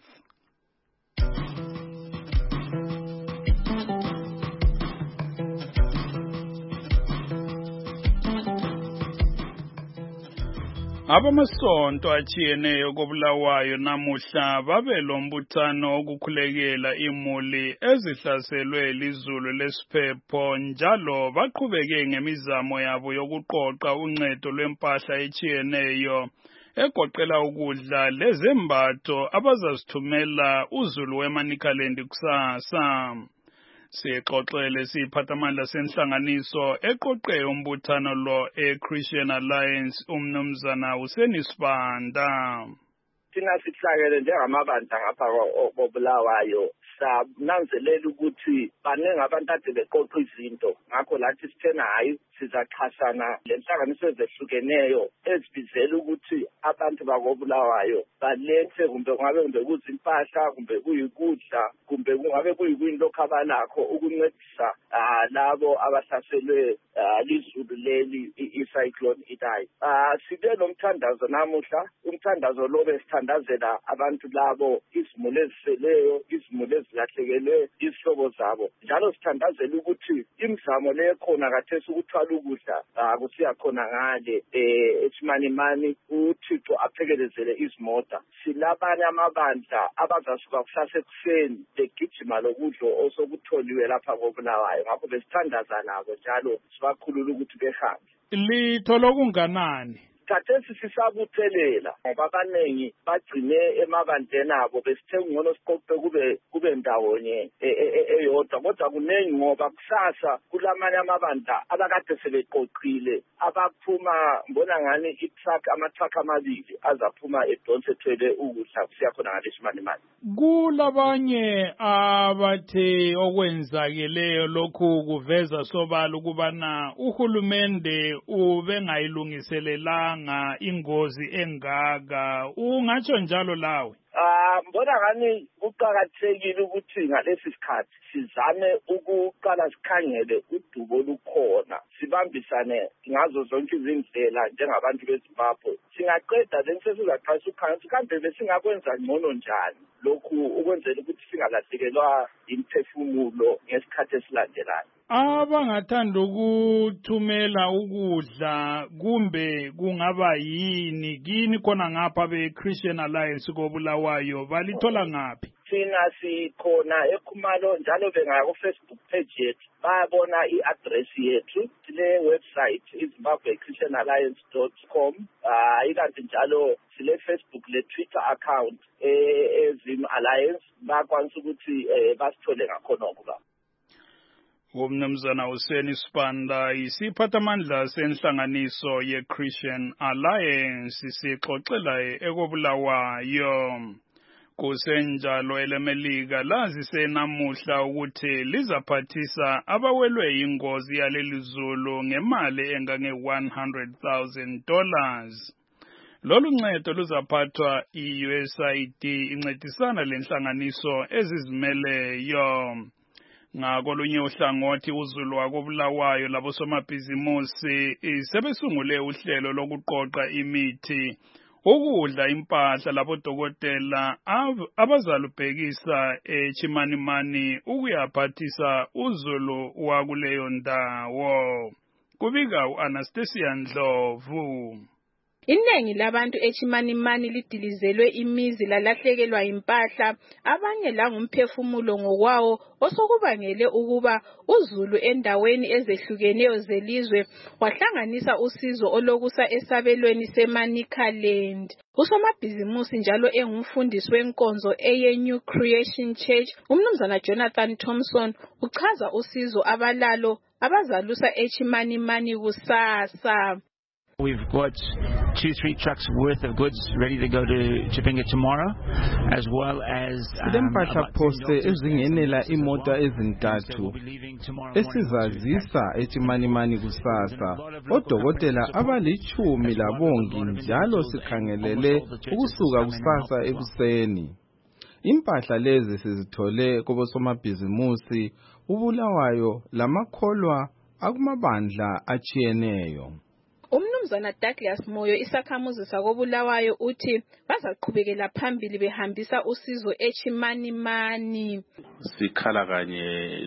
Abamasonto achiyeneyo koBulawayo namuhla babe lombuthano okukhulekela imuli ezihlaselwe lizulu lesiphepho njalo baqhubeke ngemizamo yabo yokuqoqa uncedo lwempahla echiyeneyo egoqela ukudla lezembatho abazazithumela uzulu weManicaland kusasa. Sixoxele siphathamandla senhlanganiso eqoqe umbuthano lo eChristian Alliance umnumzana uSenisibanda. Thina sihlakele njengamabandla ngapha koBulawayo sananzelela ukuthi baningi abantu ade beqoqa izinto ngakho lathi sithena hayi sizaxhasana lenhlanganiso ezehlukeneyo ezibizela ukuthi abantu bakoBulawayo balethe kumbe kungabe kumbe kuzimpahla kumbe kuyikudla kumbe kungabe kuyikuyini lokho abalakho ukuncedisa labo abahlaselwe lizulu leli i-cyclone Idai. Sibe nomthandazo namuhla, umthandazo lo besithandazela abantu labo izimuli eziseleyo, izimuli ezilahlekelwe izihlobo zabo. Njalo sithandazela ukuthi imizamo le khona kathesi ukuthwala ukudla kusiyakhona ngale eShimanimani uThixo aphekelezele izimota. Silabanye amabandla abazasuka kusasa ekuseni begijima lokudla osokutholiwe lapha koBulawayo. Ngakho besithandaza nabo njalo sibakhulula ukuthi behambe. Litho lokunganani? Khathesi sisabuthelela ngoba abanengi bagcine emabandleni abo besithe ngcono siqoqe kube kube ndawonye eyodwa kodwa kunengi ngoba kusasa kulamanye amabandla abakade sebeqoqile abaphuma mbona ngani i-truck ama-truck amabili azaphuma edonse ethwele ukudla siyakhona ngaleShimanimani. Kulabanye abathe okwenzakeleyo lokhu kuveza sobala ukubana uhulumende ubengayilungiselelanga ingozi engaka. Ungatsho njalo lawe? Ah, mbona ngani kuqhakathekile ukuthi ngalesi sikhathi sizame ukuqala sikhangele udubo lukhona, sibambisane ngazo zonke izindlela njengabantu beZimbabwe. Singaqeda lesizaqhasa ukhansi kambe besingakwenza ngcono njani lokhu ukwenzela ukuthi singalahlekelwa imphefumulo ngesikhathi esilandelayo. Abangathanda ukuthumela ukudla kumbe kungaba yini kini khona ngapha beChristian Alliance koBulawayo balithola ngaphi? thina sikhona eKhumalo njalo bengaya ku-Facebook page yethu bayabona i-address yethu sile website izimbabwe christian alliance dot com hayi kanti njalo sile Facebook le Twitter account ezim alliance bakwanisa ukuthi basithole ngakhonoko la. Umnumzana Hussein Sibanda isiphathamandla senhlanganiso ye-Christian Alliance sixoxela ekobulawayo. Kusenjalo elemelika lazise namuhla ukuthi lizaphathisa abawelwe ingozi yaleli zulu ngemali engange one hundred thousand dollars. Lolu ncedo luzaphathwa i-U S A I D incedisana lenhlanganiso ezizimeleyo. Ngakolunye uhlangothi uZulu wakobulawayo labosomabhizimusi sebesungule uhlelo lokuqoqa imithi, ukudla, impahla labodokotela abazalubhekisa eChimanimani ukuyaphathisa uZulu wakuleyo ndawo. Kubika u-Anastasia Ndlovu. Iningi labantu eChimanimani lidilizelwe imizi lalahlekelwa impahla, abanye la ngumphefumulo ngokwawo osokubangele ukuba uZulu endaweni ezehlukeneyo zelizwe wahlanganisa usizo olokusa esabelweni seManicaland. Usomabhizimusi njalo engumfundisi wenkonzo eye New Creation Church, umnumzana Jonathan Thompson uchaza usizo abalalo abazalusa eChimanimani kusasa. We've got two, three trucks worth of goods ready to go to Chipinge tomorrow, as well as silempahla poste ezingenela imota ezintathu esizazisa eChimanimani kusasa. Odokotela abalichumi labongi njalo sikhangelele ukusuka kusasa ekuseni. Impahla lezi sizithole kubosomabhizimusi ubulawayo lamakholwa akumabandla achiyeneyo. Umnumzana Douglas Moyo isakhamuzi sakobulawayo uthi bazaqhubekela phambili behambisa usizo eChimanimani. Sikhala kanye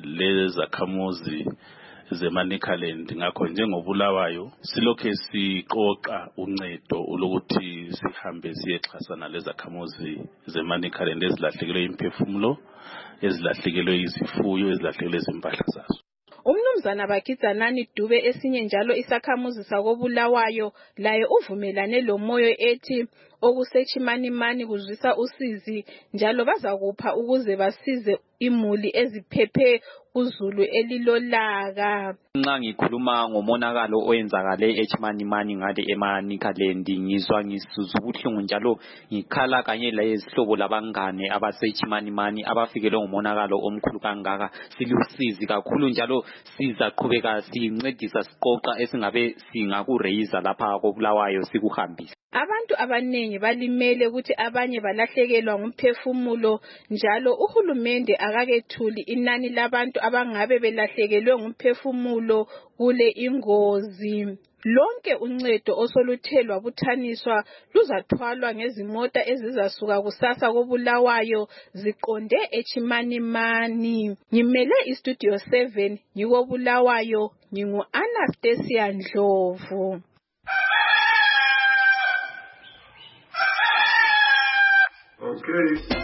lezakhamuzi zeManicaland ngakho njengobulawayo silokhe siqoqa uncedo lokuthi sihambe siyexhasana lezakhamuzi zeManicaland ezilahlekelwe imphefumulo, ezilahlekelwe izifuyo, ezilahlekelwe izimpahla zazo. Umnumzana Bakizanani Dube esinye njalo isakhamuzi sakobulawayo laye uvumelane lo Moyo ethi okuseChimanimani kuzwisa usizi njalo bazakupha ukuze basize imuli eziphephe uZulu elilolaka. Nxa ngikhuluma ngomonakalo oyenzakale eChimanimani ngale eManicaland ngizwa ngisuza ubuhlungu njalo ngikhala kanye lezihlobo labangane abaseChimanimani abafikelwe ngumonakalo omkhulu kangaka. Silusizi kakhulu njalo sizaqhubeka sincedisa siqoqa esingabe singakuraiser lapha kobulawayo sikuhambisa. Abantu abanengi balimele ukuthi abanye balahlekelwa ngumphefumulo njalo uhulumende akakethuli inani labantu abangabe belahlekelwe ngumphefumulo kule ingozi. Lonke uncedo osoluthelwa buthaniswa luzathwalwa ngezimota ezizasuka kusasa kobulawayo ziqonde eChimanimani. Ngimele iStudio seven ngikobulawayo, ngingu Anastasia Ndlovu. Okay.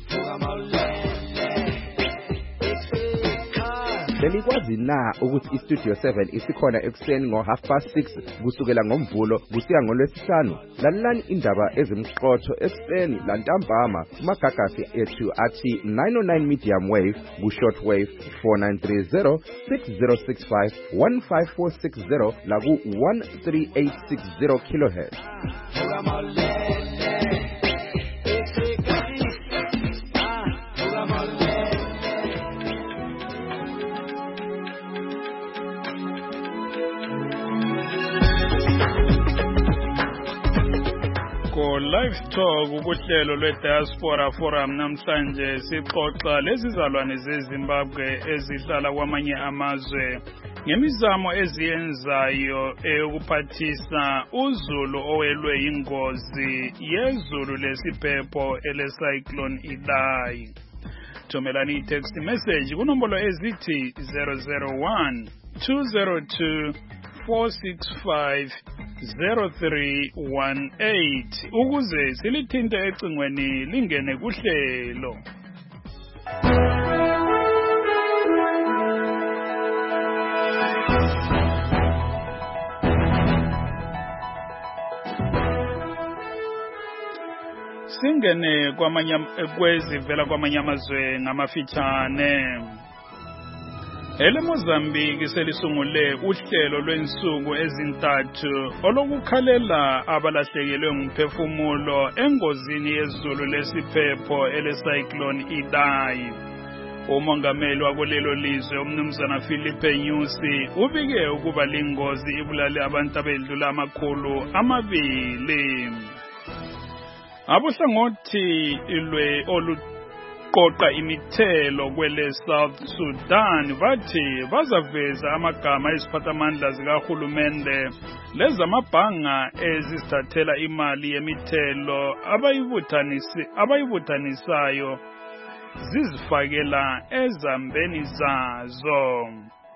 Belikwazi na ukuthi iStudio seven isikhona ekuseni ngo half past six kusukela ngomvulo kusiya ngolwesihlanu? Lalelani indaba ezimqotho ekuseni lantambama kumagagasi ethu athi nine oh nine medium wave ku short wave four nine three zero six zero six five one five four six zero la ku one three eight six zero kilohertz. Live Talk ubuhlelo lwe-Diaspora Forum namhlanje sixoxa lezizalwane zeZimbabwe ezihlala kwamanye amazwe ngemizamo eziyenzayo eyokuphathisa uZulu owelwe ingozi yezulu lesiphepho ele-Cyclone Idai. Thumelani i-text message kunombolo ezithi zero zero one two zero two four six five zero three one eight ukuze silithinte ecingweni lingene kuhlelo. Asingene kwamanye kwezivela kwamanye amazwe ngamafitshane. Ele Mozambique selisungule uhlelo lwensuku ezintathu olokukhalela abalahlekelwe ngumphefumulo engozini yezulu lesiphepho ele cyclone Idai. Umongameli wakulelo lizwe umnumzana Philippe Nyusi ubike ukuba lingozi ibulale abantu abedlula amakhulu amabili. Abuhlangothi ilwe oluqoqa imithelo kwele South Sudan bathi bazaveza amagama eziphathamandla zikahulumende lezamabhanga ezisithathela imali yemithelo abayibuthanisi abayibuthanisayo zizifakela ezambeni zazo.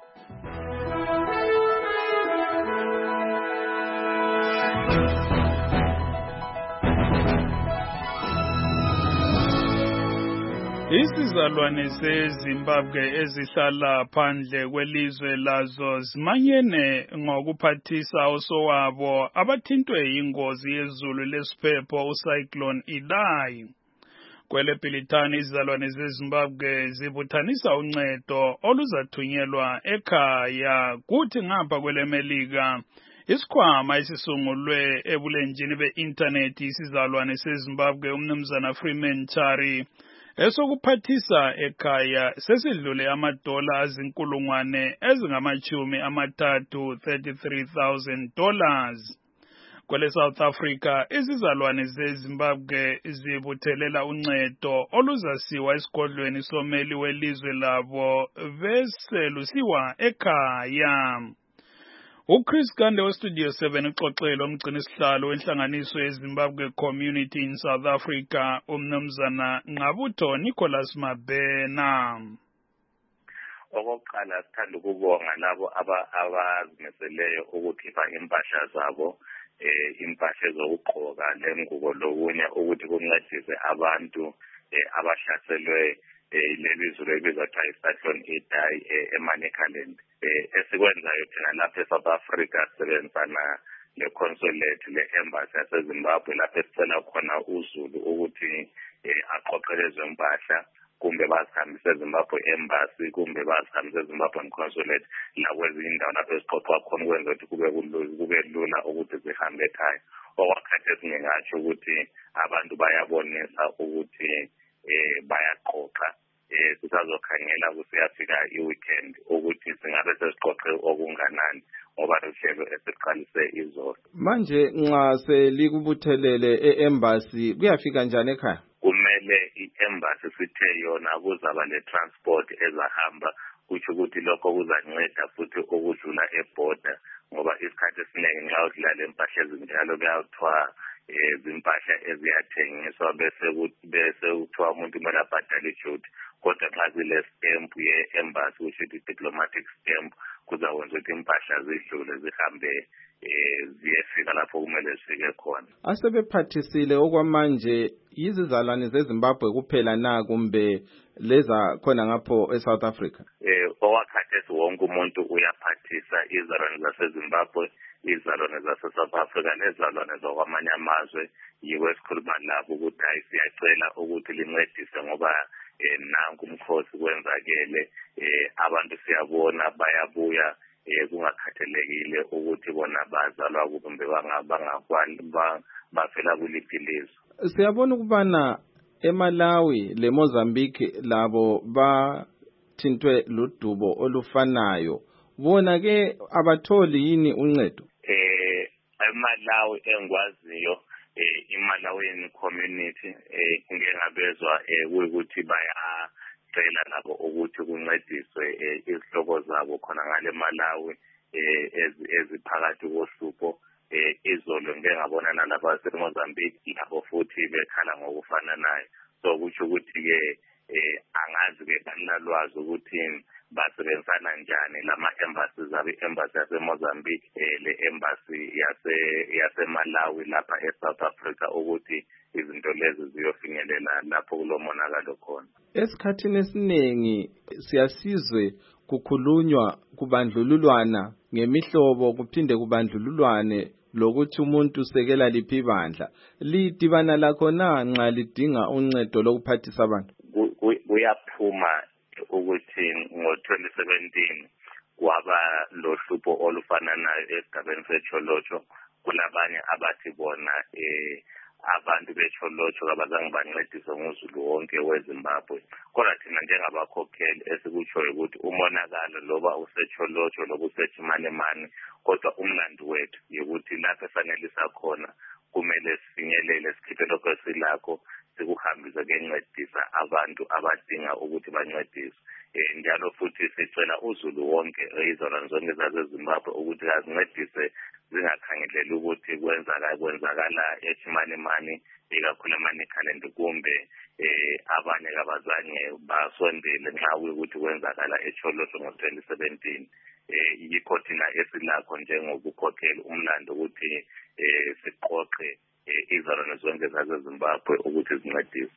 Isizalwane seZimbabwe ezihlala phandle kwelizwe lazo zimanyene ngokuphathisa osowabo abathintwe ingozi yezulu lesiphepho ucyclone Idai. Kwele Bhilithani izizalwane zeZimbabwe zibuthanisa uncedo oluzathunyelwa ekhaya kuthi ngapha kwele Melika isikhwama esisungulwe ebulenjini be-internet isizalwane seZimbabwe umnumzana Freeman Chari esokuphathisa ekhaya sesidlule amadola azinkulungwane ezingamachumi amathathu thirty-three thousand dollars. Kwele South Africa izizalwane zeZimbabwe zibuthelela uncedo oluzasiwa esigodlweni someli welizwe labo bese lusiwa ekhaya. uChris Gande weStudio seven uxoxelo umgcini isihlalo wenhlanganiso yeZimbabwe Community in South Africa umnumzana Ngqabutho Nicholas Mabena. Okokuqala sithanda ukubonga labo abazimiseleyo ukukhipha impahla zabo eh impahla zokugqoka lengubo lokunye ukuthi kuncedise abantu abahlaselwe lelizwe lebizwa Cyclone Idai eManicaland. Esikwenzayo thina lapha eSouth Africa sisebenzisana le-consulate le-embassy yaseZimbabwe lapho esicela khona uZulu ukuthi aqoqelezwe impahla kumbe bazihambise eZimbabwe embassy kumbe bazihambise eZimbabwe consulate lakwezinye indawo lapho esiqoqwa khona ukwenza ukuthi kube kube lula ukuthi zihambe ekhaya. Okwakhathi esingengatsho ukuthi abantu bayabonisa ukuthi eh bayaqoqa eh sisazokhangela kusiyafika iweekend ukuthi singabe sesiqoqe okunganani ngoba uhlelo esiqalise izolo. Manje nxa selikubuthelele e-embassy kuyafika njani ekhaya? Kumele i-embassy sithe yona kuzaba le-transport ezahamba kutsho ukuthi lokho kuzanceda futhi ukudlula eborder ngoba isikhathi esiningi nxa udlala impahla ezinjalo kuyathiwa izimpahla eziyathengiswa bese bese uthiwa umuntu kumele abhadale iduty kodwa nxa zile stamp ye-embassy which is diplomatic stamp kuzakwenza ukuthi impahla zidlule zihambe ziyefika lapho kumele zifike khona. Asebephathisile okwamanje yizizalwane zeZimbabwe kuphela na kumbe leza khona ngapho eSouth Africa? Eh owakhathesi wonke umuntu uyaphathisa izizalwane zaseZimbabwe izizalwane zase-South Africa nezizalwane zakwamanye amazwe yiwe esikhuluma labo ukuthi hayi siyacela ukuthi lincedise ngoba nanku umkhosi kwenzakele abantu siyabona bayabuya kungakhathalekile ukuthi bona bazalwa kumbe bangakwani bafela kuliphi ilizwe. Siyabona ukubana eMalawi leMozambique labo bathintwe ludubo olufanayo bona ke abatholi yini uncedo? Eh eMalawi engwaziyo eh iMalawian community eh ngengabezwa ukuthi bayacela nabo ukuthi kuncediswe izihlobo zabo khona ngale Malawi eh eziphakathi kohlupho eh izolo ngengabona nalabo baseMozambique labo futhi bekhala ngokufananayo. So kutsho ukuthi ke eh angazi ke banalwazi ukuthi basebenzana njani lama embassies zabe embassy yaseMozambique le embassy yase yaseMalawi lapha eSouth Africa ukuthi izinto lezi ziyofinyelela lapho kulomonakalo khona. Esikhathini esiningi siyasizwe kukhulunywa kubandlululwana ngemihlobo kuphinde kubandlululwane lokuthi umuntu usekela liphi ibandla lidibana lakho na nxa lidinga uncedo lokuphathisa abantu? Kuyaphuma ukuthi ngo twenty seventeen kwaba lohlupho olufananayo esigabeni seCholocho. Kulabanye abathi bona eh abantu beCholocho abazange bancediswe nguzulu wonke weZimbabwe. Kodwa thina njengabakhokheli esikutshoyo ukuthi umonakalo loba useCholocho loba useChimanimani, kodwa umlando wethu ukuthi lapho esanelisa khona kumele sifinyelele sikhiphe lokho esilakho sikuhambise kencedisa abantu abadinga ukuthi bancediswe. Eh njalo futhi sicela uzulu wonke izona zonke zaseZimbabwe ukuthi azincedise zingakhangeleli ukuthi kwenzakala kwenzakala eChimanimani ikakhulu eManicaland kumbe eh abanye abazange basondele nxa ukuthi kwenzakala eCholocho ngo twenty seventeen. Eh yikho thina esilakho njengobukhokheli umlando ukuthi eh siqoqe izona zonke zaseZimbabwe ukuthi zincedise.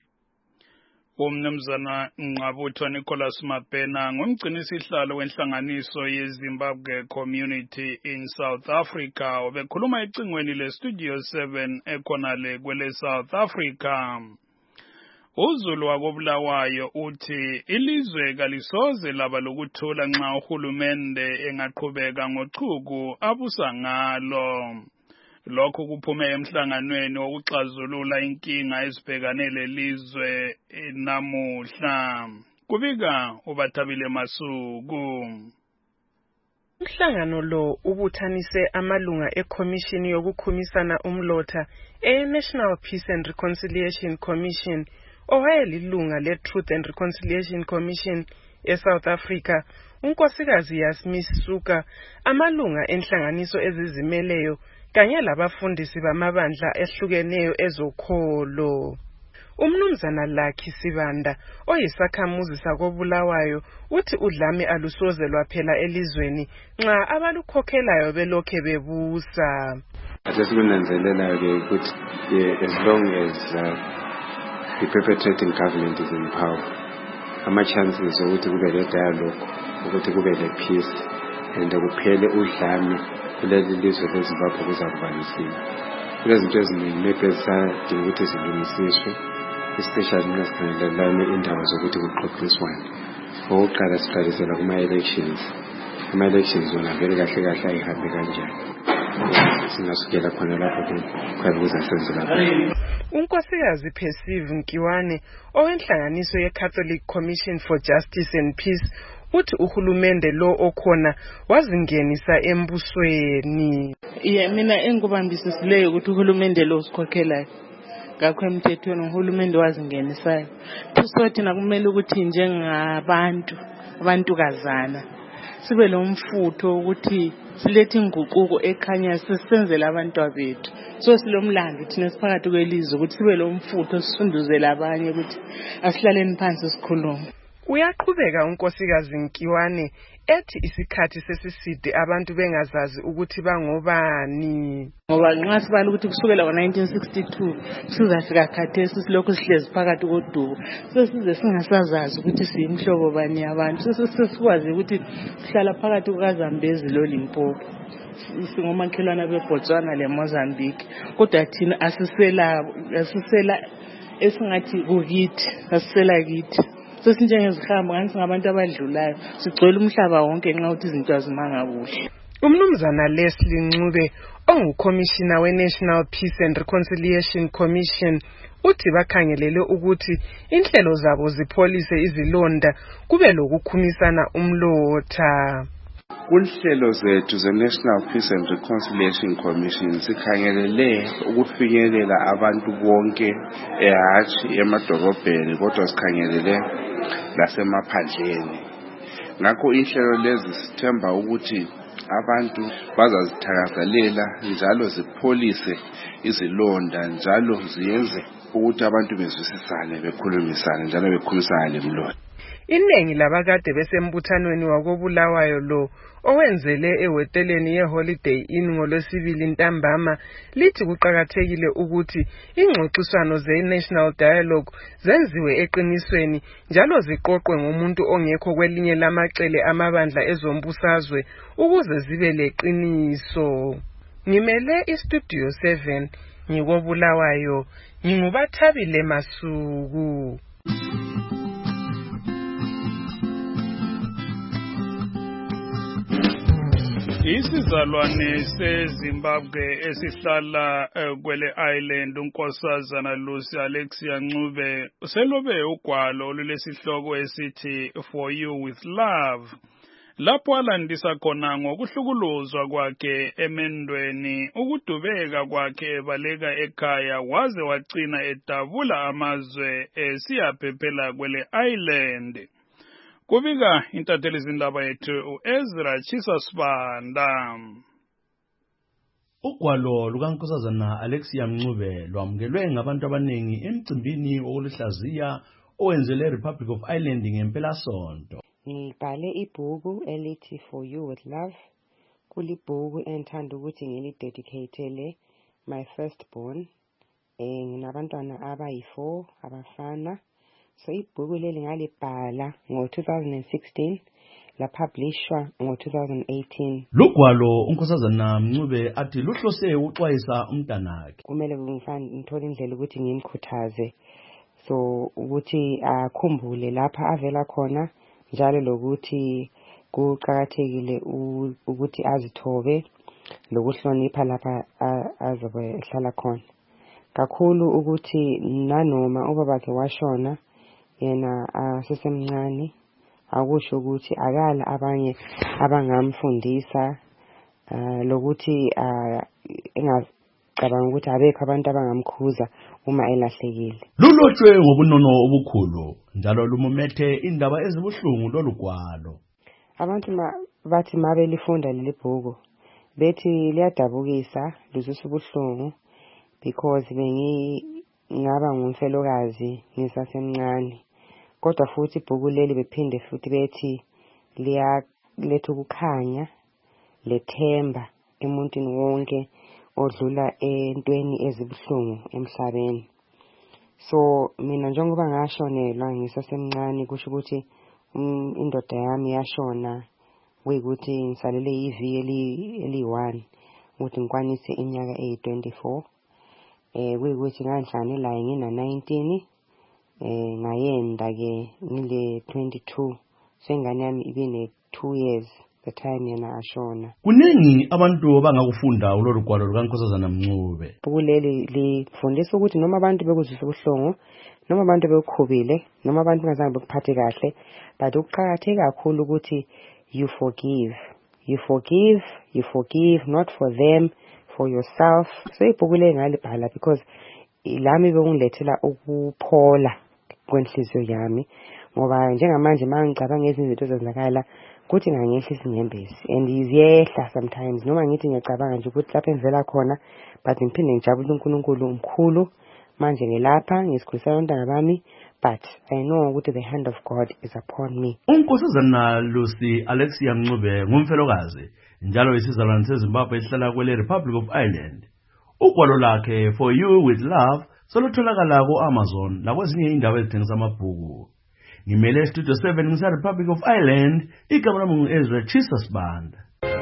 Umnumzana Ngqabutho Nicholas Mabhena ngumgcinisihlalo wenhlanganiso yeZimbabwe Community in South Africa obekhuluma ecingweni leStudio seven ekhonale kwele South Africa. uZulu wakobulawayo uthi ilizwe kalisoze laba lokuthula nxa uhulumende engaqhubeka ngochuku abusa ngalo. Lokho kuphume emhlanganweni wokuxazulula inkinga ezibhekane lelizwe namuhla. Kubika uBathabile Masuku. Umhlangano lo ubuthanise amalunga eCommission yokukhumisana umlotha e-National Peace and Reconciliation Commission owayelilunga le-Truth and Reconciliation Commission eSouth Africa, unkosikazi Yasmin Suka, amalunga enhlanganiso ezizimeleyo kanye labafundisi bamabandla ehlukeneyo ezokholo. Umnumzana Lucky Sibanda oyisakhamuzi sakobulawayo uthi udlame alusoze lwaphela elizweni nxa abalukhokhelayo belokhe bebusa. Asikunanzelela ke ukuthi as long as uh, the perpetrating government is in power, ama chances ukuthi kube le dialogue, ukuthi kube le peace and kuphele udlame kuleli lizwe leZimbabwe kuzakubanisile. Kulezinto eziningi maybe ezisadinga ukuthi zilungisiswe, especially ngasikhangelelane indaba zokuthi kuxoxiswane. Okokuqala siqalisela kuma-elections. Ama-elections wona vele kahle kahle ayihambe kanjani. Singasukela khona lapho khona kuzasenze lapho. Unkosikazi Percive Nkiwane owenhlanganiso ye-Catholic Commission for Justice and Peace uthi uhulumende lo okhona wazingenisa embusweni. Ye mina engikubambisisileyo ukuthi uhulumende lo usikhokhelayo ngakho emthethweni uhulumende wazingenisayo. Kusothi nakumele ukuthi njengabantu abantukazana sibe lomfutho ukuthi silethe inguquko ekhanya sisenzele abantu bethu. So silomlando thina siphakathi kwelizwe ukuthi sibe lomfutho sisunduzele abanye ukuthi asihlaleni phansi sikhulume. Uyaqhubeka unkosikazi Nkiwane ethi isikhathi sesiside abantu bengazazi ukuthi bangobani. Ngoba nxa sibala ukuthi kusukela ngo-nineteen sixty-two sizafika khathesi silokhu sihlezi phakathi kodubo. Sesize singasazazi ukuthi siyimhlobo bani yabantu. Sesikwazi ukuthi sihlala phakathi kukaZambezi loLimpopo. Singomakhelwana beBotswana leMozambique. Kodwa thina asisela asisela esingathi kukithi, asisela kithi. Sesinjengezihambo ngani singabantu abadlulayo sigcwele umhlaba wonke nxa uthi izinto azimanga kuhle. Umnumzana Leslie Ncube ongukhomishina we-National Peace and Reconciliation Commission uthi bakhangelele ukuthi inhlelo zabo zipholise izilonda kube lokukhumisana umlotha. Kunhlelo zethu ze-National Peace and Reconciliation Commission sikhangelele ukufinyelela abantu bonke ehathi emadolobheni kodwa sikhangelele lasemaphandleni. Ngakho inhlelo lezi sithemba ukuthi abantu bazazithakazelela njalo zipholise izilonda njalo ziyenze ukuthi abantu bezwisisane bekhulumisane njalo bekhulumisana lemlotha. Iningi labakade besembuthanweni wakobulawayo lo owenzele ehoteleni ye-Holiday Inn ngolwesibili ntambama lithi kuqakathekile ukuthi ingxoxiswano ze-National Dialogue zenziwe eqinisweni njalo ziqoqwe ngomuntu ongekho kwelinye lamacele amabandla ezombusazwe ukuze zibe leqiniso. Ngimele istudio seven ngikobulawayo ngingubathabile Masuku. Isizalwane seZimbabwe esihlala kwele island unkosazana Lucy Alexia Ncube selobe ugwalo olulesihloko esithi For You with Love. Lapho alandisa khona ngokuhlukuluzwa kwakhe emendweni, ukudubeka kwakhe ebaleka ekhaya waze wagcina edabula amazwe esiyaphephela kwele island. Kubika intatheli zindaba yethu uEzra Chisasibanda. Ugwalo lukankosazana Alexia Ncube lwamukelwe ngabantu abaningi emcimbini wokuluhlaziya owenzele Republic of Ireland ngempelasonto. Ngibhale ibhuku elithi For You with Love. Kulibhuku engithanda ukuthi ngilidedicatele my firstborn. Eh nginabantwana abayi-four abafana. So ibhuku leli ngalibhala ngo two thousand sixteen la publishwa ngo two thousand eighteen. Lugwalo unkosazana Ncube athi luhlose uxwayisa umntanakhe. Kumele ngifane ngithole indlela ukuthi ngimkhuthaze. So ukuthi akhumbule lapha avela khona njalo lokuthi kuqhakathekile ukuthi azithobe lokuhlonipha lapha azobe ehlala khona. Kakhulu ukuthi nanoma ubabakhe washona yena asesemncane akusho ukuthi akala abanye abangamfundisa lokuthi engacabanga ukuthi abekho abantu abangamkhuza uma elahlekile. Lulotshwe ngobunono obukhulu njalo lumumethe indaba ezibuhlungu lolugwalo. Abantu bathi mabe lifunda leli bhuku bethi liyadabukisa luzisa ubuhlungu because bengi ngaba ngumfelokazi ngisasemncane. Kodwa futhi ibhuku leli bephinde futhi bethi liyaletha ukukhanya lethemba emuntwini wonke odlula entweni ezibuhlungu emhlabeni. So mina njengoba ngashonelwa ngisasemncane kusho ukuthi indoda yami yashona kuyikuthi ngisalele iviki eli-one ukuthi ngikwanise iminyaka eyi-twenty-four. Eh kuyikuthi nganhlane la ngina nineteen eh ngayenda ke ngile twenty-two. So ingane yami ibine two years the time yena ashona. Kuningi abantu bangakufunda ulolugwalo lukankosazana Ncube. Buleli lifundisa ukuthi noma abantu bekuzisa ubuhlungu, noma abantu bekukhubile, noma abantu ngazange bekuphathe kahle, but ukuqhakatheka kakhulu ukuthi you forgive. You forgive, you forgive not for them, for yourself. So ibhuku le ngalibhala because lami bekungilethela ukuphola kwenhliziyo yami ngoba njengamanje mangicabanga izinto ezenzakala kuthi ngangehlisa inyembezi and iziyehla sometimes noma ngithi ngiyacabanga nje ukuthi lapha engivela khona but ngiphinde ngijabule uNkulunkulu umkhulu manje ngilapha ngisikhulisa abantwana bami but I know ukuthi the hand of God is upon me. Unkosazana Lucy Alexia Ncube ngumfelokazi njalo isizalwane seZimbabwe esihlala kwele Republic of Ireland. Ugwalo lakhe For You with Love solutholakala ku Amazon nakwezinye indawo ezithengisa amabhuku. Ngimele Studio seven ngisa Republic of Ireland, igama lami ngu-Ezra Chisasibanda.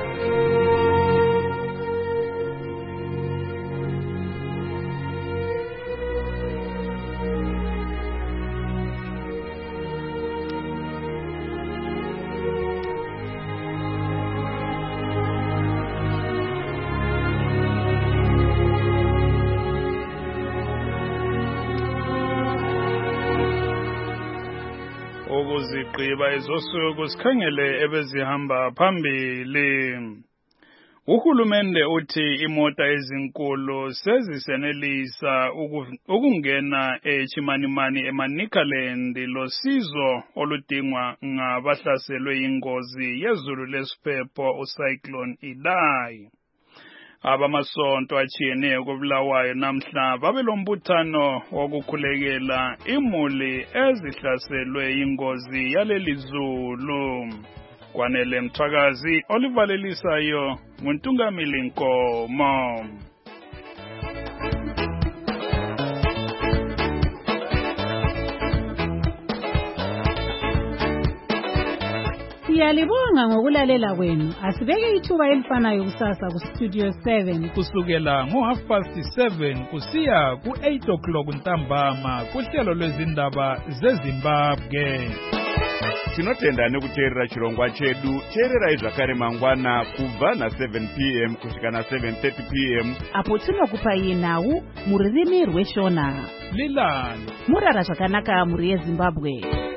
Ukuzigqiba izosuku sikhangele ebezihamba phambili. Uhulumende uthi imota ezinkulu sezisenelisa ukungena eChimanimani eManicaland losizo oludingwa ngabahlaselwe ingozi yezulu lesiphepho uCyclone Idai. Abamasonto achiyeneyo koBulawayo namhla babelombuthano wokukhulekela imuli ezihlaselwe ingozi yaleli zulu. Kwanele Mthakazi olivalelisayo nguNtungamili Nkomo. Siyalibonga ngokulalela kwenu. Asibeke ithuba elifanayo kusasa ku Studio seven kusukela ngo half past seven kusiya ku eight o'clock ntambama kuhlelo lwezindaba zeZimbabwe. Tinotenda nekuteerera chirongwa chedu. Teererai zvakare mangwana kubva na seven p m kusvika na seven thirty p m apo tinokupai nhau muririmi rweshona. Lilani murara zvakanaka muri yeZimbabwe.